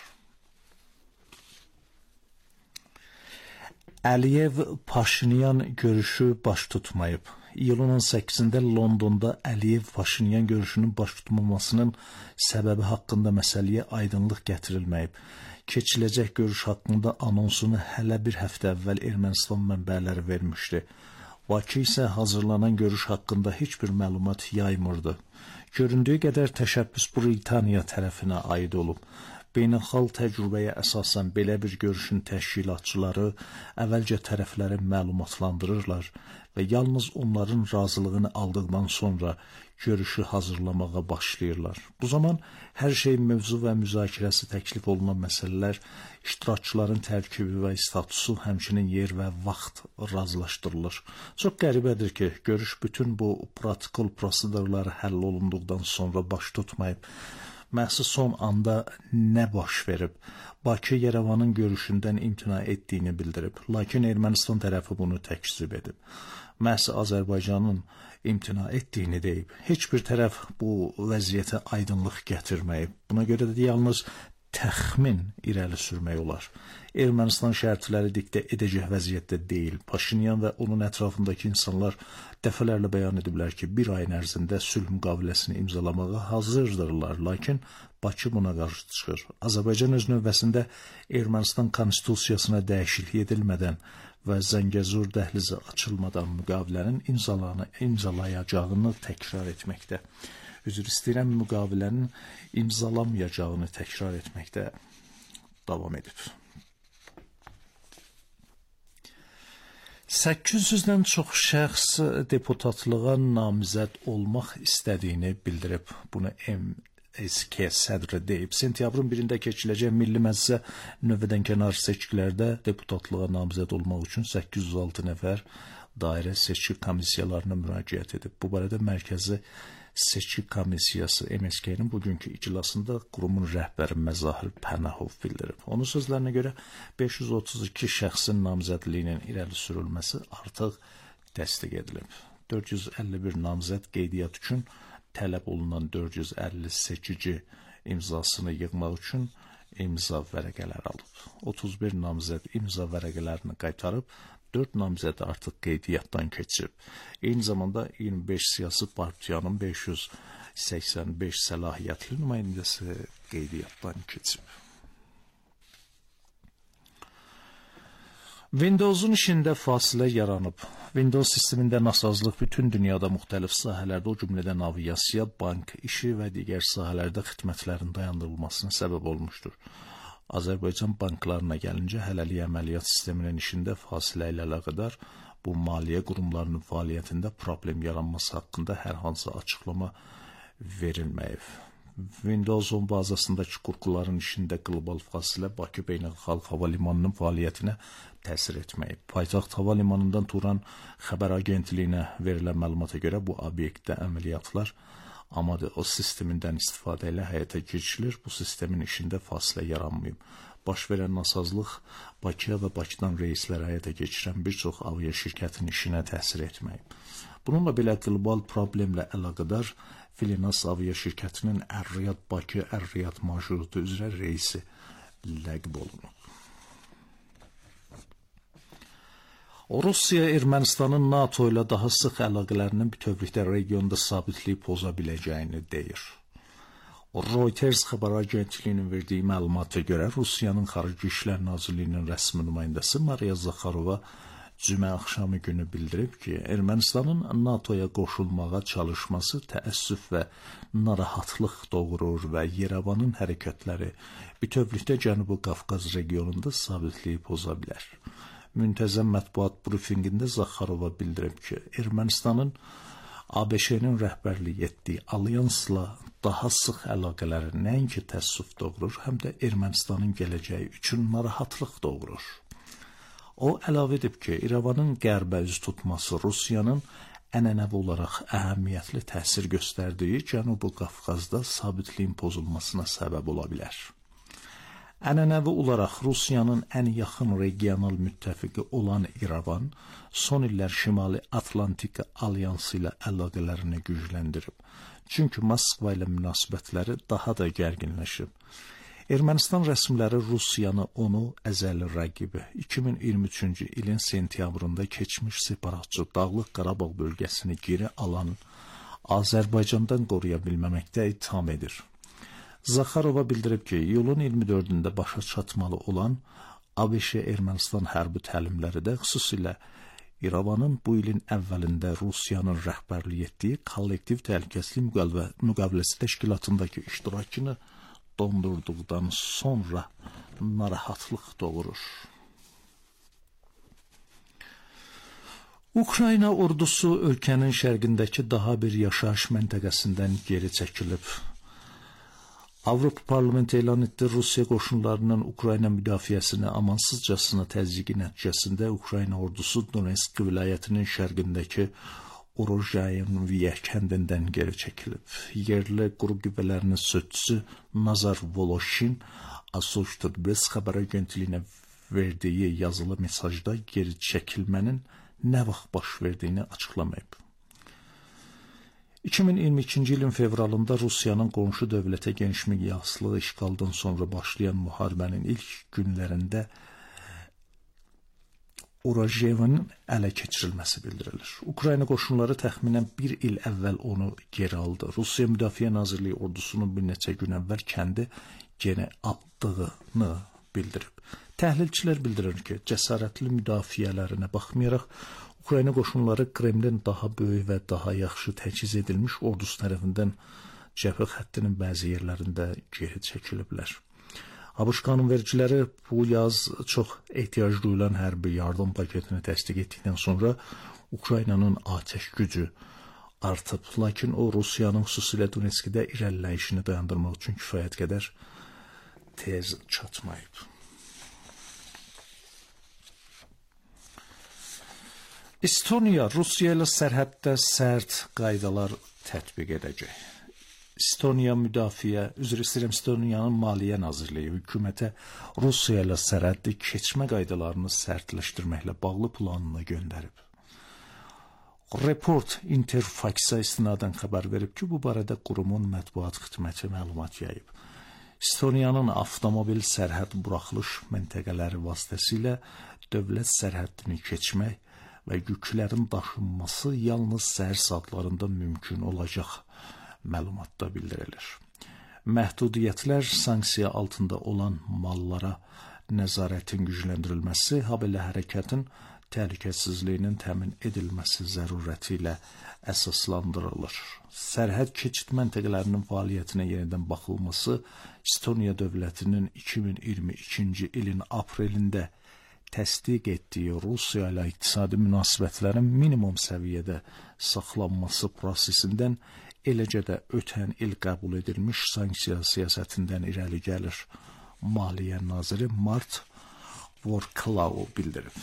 Əliyev-Paşinyan görüşü baş tutmayıb. İyulun on səkkizində Londonda Əliyev-Paşinyan görüşünün baş tutmamasının səbəbi haqqında məsələyə aydınlıq gətirilməyib. Keçiləcək görüş haqqında anonsunu hələ bir həftə əvvəl Ermənistan mənbələri vermişdi. Bakı isə hazırlanan görüş haqqında heç bir məlumat yaymırdı. Göründüyü qədər təşəbbüs Britaniya tərəfinə aid olub. Beynəlxalq təcrübəyə əsasən belə bir görüşün təşkilatçıları əvvəlcə tərəfləri məlumatlandırırlar və yalnız onların razılığını aldıqdan sonra görüşü hazırlamağa başlayırlar. Bu zaman hər şey mövzu və müzakirəsi təklif olunan məsələlər, iştirakçıların tərkibi və statusu, həmçinin yer və vaxt razılaşdırılır. Çox qəribədir ki, görüş bütün bu protokol prosedurları həll olunduqdan sonra baş tutmayıb. Məhz son anda nə baş verib? Bakı Yerevanın görüşündən imtina etdiyini bildirib, lakin Ermənistan tərəfi bunu təkzib edib. Məhz Azərbaycanın imtina etdiyini deyib. Heç bir tərəf bu vəziyyətə aydınlıq gətirməyib. Buna görə də yalnız təxmin irəli sürmək olar. Ermənistan şərtləri diktə edəcək vəziyyətdə deyil. Paşinyan və onun ətrafındakı insanlar dəfələrlə bəyan ediblər ki, bir ayın ərzində sülh müqaviləsini imzalamağa hazırdırlar, lakin Bakı buna qarşı çıxır. Azərbaycan öz növbəsində Ermənistan konstitusiyasına dəyişiklik edilmədən və Zəngəzur dəhlizi açılmadan müqavilənin imzalanı, imzalayacağını təkrar etməkdə. Üzr istəyirəm, müqavilənin imzalamayacağını təkrar etməkdə davam edib. səkkiz yüzdən çox şəxs deputatlığa namizəd olmaq istədiyini bildirib. Bunu M S K sədri deyib. Sentyabrın birində keçiləcək Milli Məclisə növbədənkənar seçkilərdə deputatlığa namizəd olmaq üçün səkkiz yüz altı nəfər dairə seçki komissiyalarına müraciət edib. Bu barədə Mərkəzi Seçki Komissiyası M S K-nin bugünkü iclasında qurumun rəhbəri Məzahir Pənahov bildirib. Onun sözlərinə görə beş yüz otuz iki şəxsin namizədliyinin irəli sürülməsi artıq təsdiq edilib. dörd yüz əlli bir namizəd qeydiyyat üçün tələb olunan dörd yüz əlli seçici imzasını yığmaq üçün imza vərəqələri alıb. otuz bir namizəd imza vərəqələrini qaytarıb, dörd namizəd artıq qeydiyyatdan keçirib. Eyni zamanda iyirmi beş siyasi partiyanın beş yüz səksən beş səlahiyyətli nümayəndəsi qeydiyyatdan keçib. Windows'un işində fasilə yaranıb. Windows sistemində nasazlıq bütün dünyada müxtəlif sahələrdə, o cümlədən aviasiya, bank işi və digər sahələrdə xidmətlərin dayandırılmasına səbəb olmuşdur. Azərbaycan banklarına gəlincə, hələlik əməliyyat sisteminin işində fasilə ilə əlaqədar bu maliyyə qurumlarının fəaliyyətində problem yaranması haqqında hər hansı açıqlama verilməyib. Windows on bazasındakı qurğuların işində qlobal fasilə Bakı Beynəlxalq Hava Limanının fəaliyyətinə təsir etməyib. Paytaxt Hava Limanından Turan xəbər agentliyinə verilən məlumata görə bu obyektdə əməliyyatlar Amade o sistemindən istifadə ilə həyata keçirilir. Bu sistemin işində fasilə yaranmayıb. Baş verən nasazlıq Bakıya və Bakıdan reyslər həyata keçirən bir çox avia şirkətin işinə təsir etməyib. Bununla belə qlobal problemlə əlaqədar Filinas avia şirkətinin Ər-Riyad Bakı Ər-Riyad marşrutu üzrə reysi ləqb olunub. Rusiya Ermənistanın NATO ilə daha sıx əlaqələrinin bütövlükdə regionda sabitliyi poza biləcəyini deyir. Reuters xəbər agentliyinin verdiyi məlumata görə Rusiyanın Xarici İşlər Nazirliyinin rəsmi nümayəndəsi Mariya Zakharova cümə axşamı günü bildirib ki, Ermənistanın NATOya qoşulmağa çalışması təəssüf və narahatlıq doğurur və Yerevanın hərəkətləri bütövlükdə Cənubi Qafqaz regionunda sabitliyi poza bilər. Müntəzəm mətbuat brifinqində Zakharova bildirib ki, Ermənistanın A B Ş-nin rəhbərlik etdiyi alyansla daha sıx əlaqələri nəinki təəssüf doğurur, həm də Ermənistanın gələcəyi üçün narahatlıq doğurur. O əlavə edib ki, İrəvanın qərbə üz tutması Rusiyanın ənənəvi olaraq əhəmiyyətli təsir göstərdiyi Cənubi Qafqazda sabitliyin pozulmasına səbəb ola bilər. Ənənəvi olaraq Rusiyanın ən yaxın regional müttəfiqi olan İrəvan son illər Şimali Atlantika Alyansı ilə əlaqələrini gücləndirib. Çünki Moskva ilə münasibətləri daha da gərginləşib. Ermənistan rəsmiləri Rusiyanı onu əzəli rəqibi iki min iyirmi üçüncü ilin sentyabrında keçmiş separatçı Dağlıq Qarabağ bölgəsini geri alan Azərbaycandan qoruya bilməməkdə ittiham edir. Zaxarova bildirib ki, iyulun iyirmi dördündə başa çatmalı olan ABŞ Ermənistan hərbi təlimləri də xüsusilə İrəvanın bu ilin əvvəlində Rusiyanın rəhbərlik etdiyi kollektiv təhlükəsizlik müqaviləsi təşkilatındakı iştirakını dondurduqdan sonra narahatlıq doğurur. Ukrayna ordusu ölkənin şərqindəki daha bir yaşayış məntəqəsindən geri çəkilib. Avropa Parlamenti elan etdi, Rusiya qoşunlarının Ukrayna müdafiəsini amansızcasına təzyiqi nəticəsində Ukrayna ordusu Donetsk vilayətinin şərqindəki Orojayevye kəndindən geri çəkilib. Yerli quru qüvvələrinin sözçüsü Nazar Voloshin Associated Press xəbər agentliyinə verdiyi yazılı mesajda geri çəkilmənin nə vaxt baş verdiyini açıqlamayıb. iki min iyirmi ikinci ilin fevralında Rusiyanın qonşu dövlətə geniş miqyaslı işğaldan sonra başlayan müharibənin ilk günlərində Orojayevin ələ keçirilməsi bildirilir. Ukrayna qoşunları təxminən bir il əvvəl onu geri aldı. Rusiya Müdafiə Nazirliyi ordusunun bir neçə gün əvvəl kəndi geri atdığını bildirib. Təhlilçilər bildirir ki, cəsarətli müdafiələrinə baxmayaraq, Ukrayna qoşunları Kremlin daha böyük və daha yaxşı təchiz edilmiş ordusu tərəfindən cəbhə xəttinin bəzi yerlərində geri çəkiliblər. ABŞ qanunvericiləri bu yaz çox ehtiyac duyulan hərbi yardım paketini təsdiq etdikdən sonra Ukraynanın atəş gücü artıb, lakin o Rusiyanın xüsusilə Donetskdə irəliləyişini dayandırmaq üçün kifayət qədər tez çatmayıb. İstoniya Rusiya ilə sərhəddə sərt qaydalar tətbiq edəcək. İstoniya müdafiə, üzr istəyirəm, İstoniyanın Maliyyə Nazirliyi hökumətə Rusiya ilə sərhəddə keçmə qaydalarını sərtləşdirməklə bağlı planını göndərib. Report Interfax-a istinadən xəbər verib ki, bu barədə qurumun mətbuat xidməti məlumat yayıb. İstoniyanın avtomobil sərhəd buraxılış məntəqələri vasitəsilə dövlət sərhəddini keçmək və yüklərin daşınması yalnız səhər saatlarında mümkün olacaq məlumatda bildirilir. Məhdudiyyətlər sanksiya altında olan mallara nəzarətin gücləndirilməsi, habelə hərəkətin təhlükəsizliyinin təmin edilməsi zərurəti ilə əsaslandırılır. Sərhəd keçid məntəqələrinin fəaliyyətinə yenidən baxılması Estoniya dövlətinin iki min iyirmi ikinci ilin aprelində təsdiq etdiyi Rusiya ilə iqtisadi münasibətlərin minimum səviyyədə saxlanması prosesindən, eləcə də ötən il qəbul edilmiş sanksiya siyasətindən irəli gəlir. Maliyyə naziri Mart Vorklau bildirib.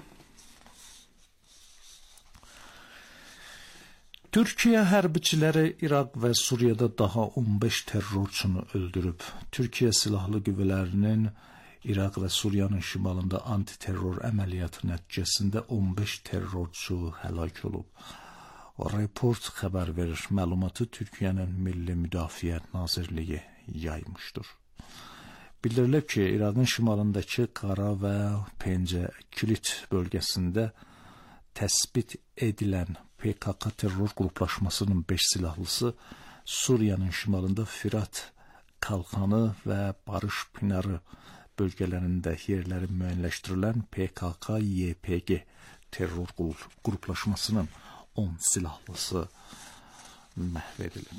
Türkiyə hərbiçiləri İraq və Suriyada daha on beş terrorçunu öldürüb. Türkiyə silahlı qüvvələrinin İraq və Suriyanın şimalında antiterror əməliyyatı nəticəsində on beş terrorçu həlak olub. Report xəbər verir. Məlumatı Türkiyənin Milli Müdafiə Nazirliyi yaymışdır. Bildirilib ki, İraqın şimalındakı Qara və Pencə Kilit bölgəsində təsbit edilən P K K terror qruplaşmasının beş silahlısı Suriyanın şimalında Firat Kalxanı və Barış Pinarı bölgələrində yerləri müəyyənləşdirilən P K K Y P G terror qruplaşmasının on silahlısı məhv edilib.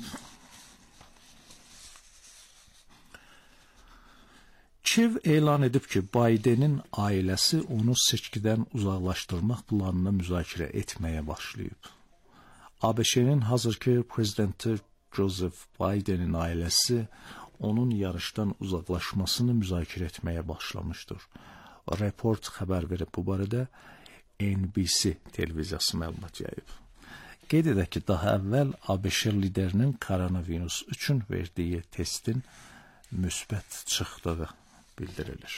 Kiyev elan edib ki, Bidenin ailəsi onu seçkidən uzaqlaşdırmaq planını müzakirə etməyə başlayıb. ABŞ-nin hazırki prezidenti Joseph Bidenin ailəsi onun yarışdan uzaqlaşmasını müzakirə etməyə başlamışdır. Report xəbər verib bu barədə N B C televiziyası məlumat yayıb. Qeyd edək ki, daha əvvəl ABŞ liderinin koronavirus üçün verdiyi testin müsbət çıxdığı bildirilir.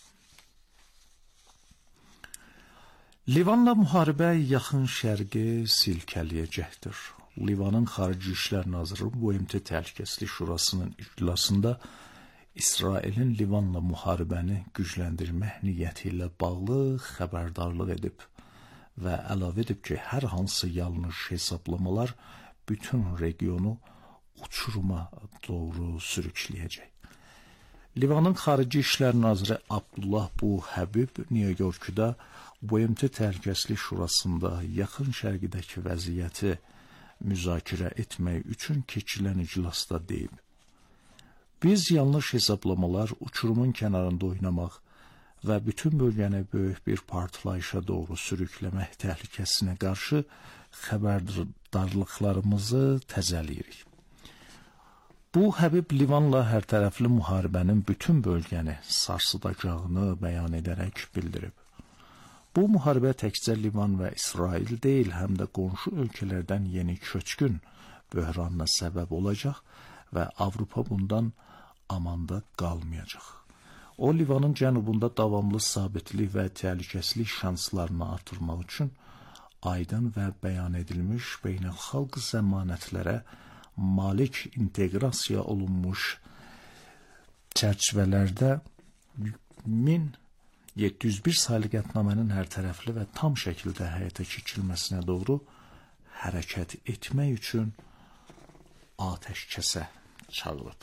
Livanla müharibə yaxın şərqi silkələyəcəkdir. Livanın Xarici İşlər Naziri B M T Təhlükəsizlik Şurasının iclasında İsrailin Livanla müharibəni gücləndirmək niyyəti ilə bağlı xəbərdarlıq edib və əlavə edib ki, hər hansı yanlış hesablamalar bütün regionu uçuruma doğru sürükləyəcək. Livanın Xarici İşlər Naziri Abdullah Bu Həbib New Yorkda B M T Təhlükəsizlik Şurasında yaxın şərqdəki vəziyyəti müzakirə etmək üçün keçirilən iclasda deyib. Biz yanlış hesablamalar, uçurumun kənarında oynamaq və bütün bölgəni böyük bir partlayışa doğru sürükləmək təhlükəsinə qarşı xəbərdarlıqlarımızı təzəliyirik. Bu, Həbib Livanla hərtərəfli müharibənin bütün bölgəni sarsıdacağını bəyan edərək bildirib. Bu müharibə təkcə Livan və İsrail deyil, həm də qonşu ölkələrdən yeni köçkün böhranına səbəb olacaq və Avropa bundan amanda qalmayacaq. O, Livanın cənubunda davamlı sabitlik və təhlükəsizlik şanslarını artırmaq üçün aydın və bəyan edilmiş beynəlxalq zəmanətlərə malik inteqrasiya olunmuş çərçivələrdə min yeddi yüz bir saylı qətnamənin hərtərəfli və tam şəkildə həyata keçirilməsinə doğru hərəkət etmək üçün atəşkəsə çağırıb.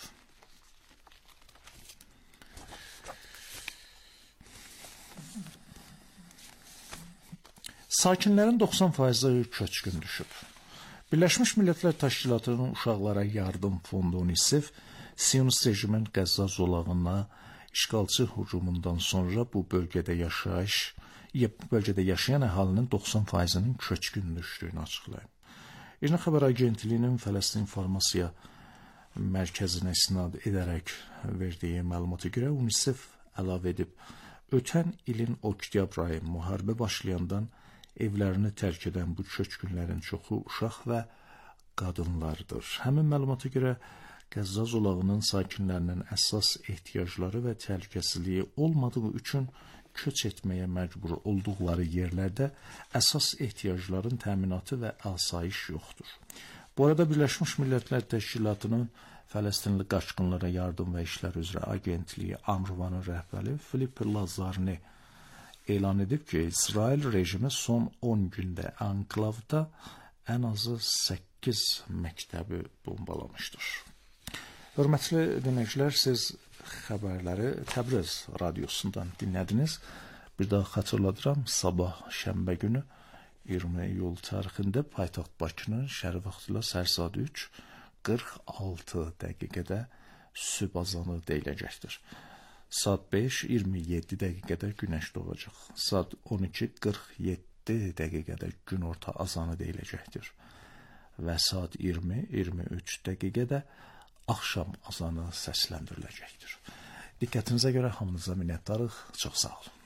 Sakinlərin doxsan faizi köçkün düşüb. Birləşmiş Millətlər Təşkilatının Uşaqlara Yardım Fondu UNICEF Siyonist rejimin Qəzza zolağına işğalçı hücumundan sonra bu bölgədə yaşayış, bu bölgədə yaşayan əhalinin doxsan faizinin köçkün düşdüyünü açıqlayıb. İRNA Xəbər Agentliyinin Fələstin İnformasiya Mərkəzinə istinad edərək verdiyi məlumata görə UNICEF əlavə edib, ötən ilin oktyabr ayı müharibə başlayandan evlərini tərk edən bu köçkünlərin çoxu uşaq və qadınlardır. Həmin məlumata görə Qəzza zolağının sakinlərinin əsas ehtiyacları və təhlükəsizliyi olmadığı üçün köç etməyə məcbur olduqları yerlərdə əsas ehtiyacların təminatı və asayiş yoxdur. Bu arada Birləşmiş Millətlər Təşkilatının Fələstinli qaçqınlara yardım və işlər üzrə agentliyi Amrvanın rəhbəri Filip Lazarni elan edib ki, İsrail rejimi son on gündə anklavda ən azı səkkiz məktəbi bombalamışdır. Hörmətli dinləyicilər, siz xəbərləri Təbriz radiosundan dinlədiniz. Bir daha xatırladıram, sabah şənbə günü iyirmi iyul tarixində paytaxt Bakının şəhər vaxtı ilə səhər saat üç qırx altı dəqiqədə sübh azanı deyiləcəkdir. Saat beş iyirmi yeddi dəqiqədə günəş doğacaq. Saat on iki qırx yeddi dəqiqədə günorta azanı deyiləcəkdir. Və saat iyirmi iyirmi üç dəqiqədə axşam azanı səsləndiriləcəkdir. Diqqətinizə görə hamınıza minnətdarıq. Çox sağ olun.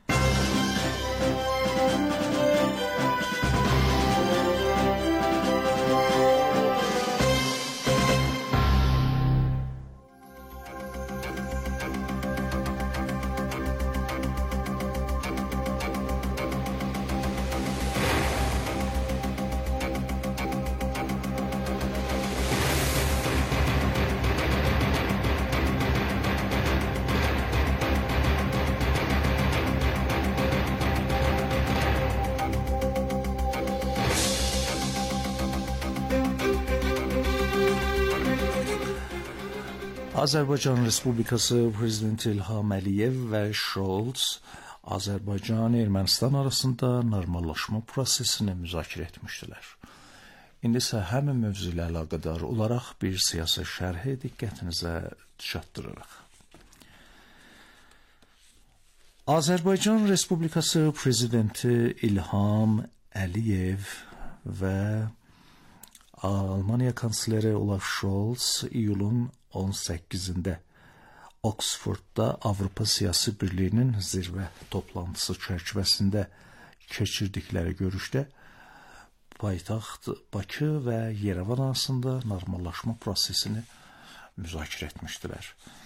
Azərbaycan Respublikası Prezidenti İlham Əliyev və Scholz Azərbaycan-Ermənistan arasında normallaşma prosesini müzakirə etmişdilər. İndi isə həmin mövzu ilə əlaqədar olaraq bir siyasi şərhi diqqətinizə çatdırırıq. Azərbaycan Respublikası Prezidenti İlham Əliyev və Almaniya kansleri Olaf Scholz iyulun on səkkizində Oxfordda Avropa Siyasi Birliyinin zirvə toplantısı çərçivəsində keçirdikləri görüşdə paytaxt Bakı və Yerevan arasında normallaşma prosesini müzakirə etmişdilər.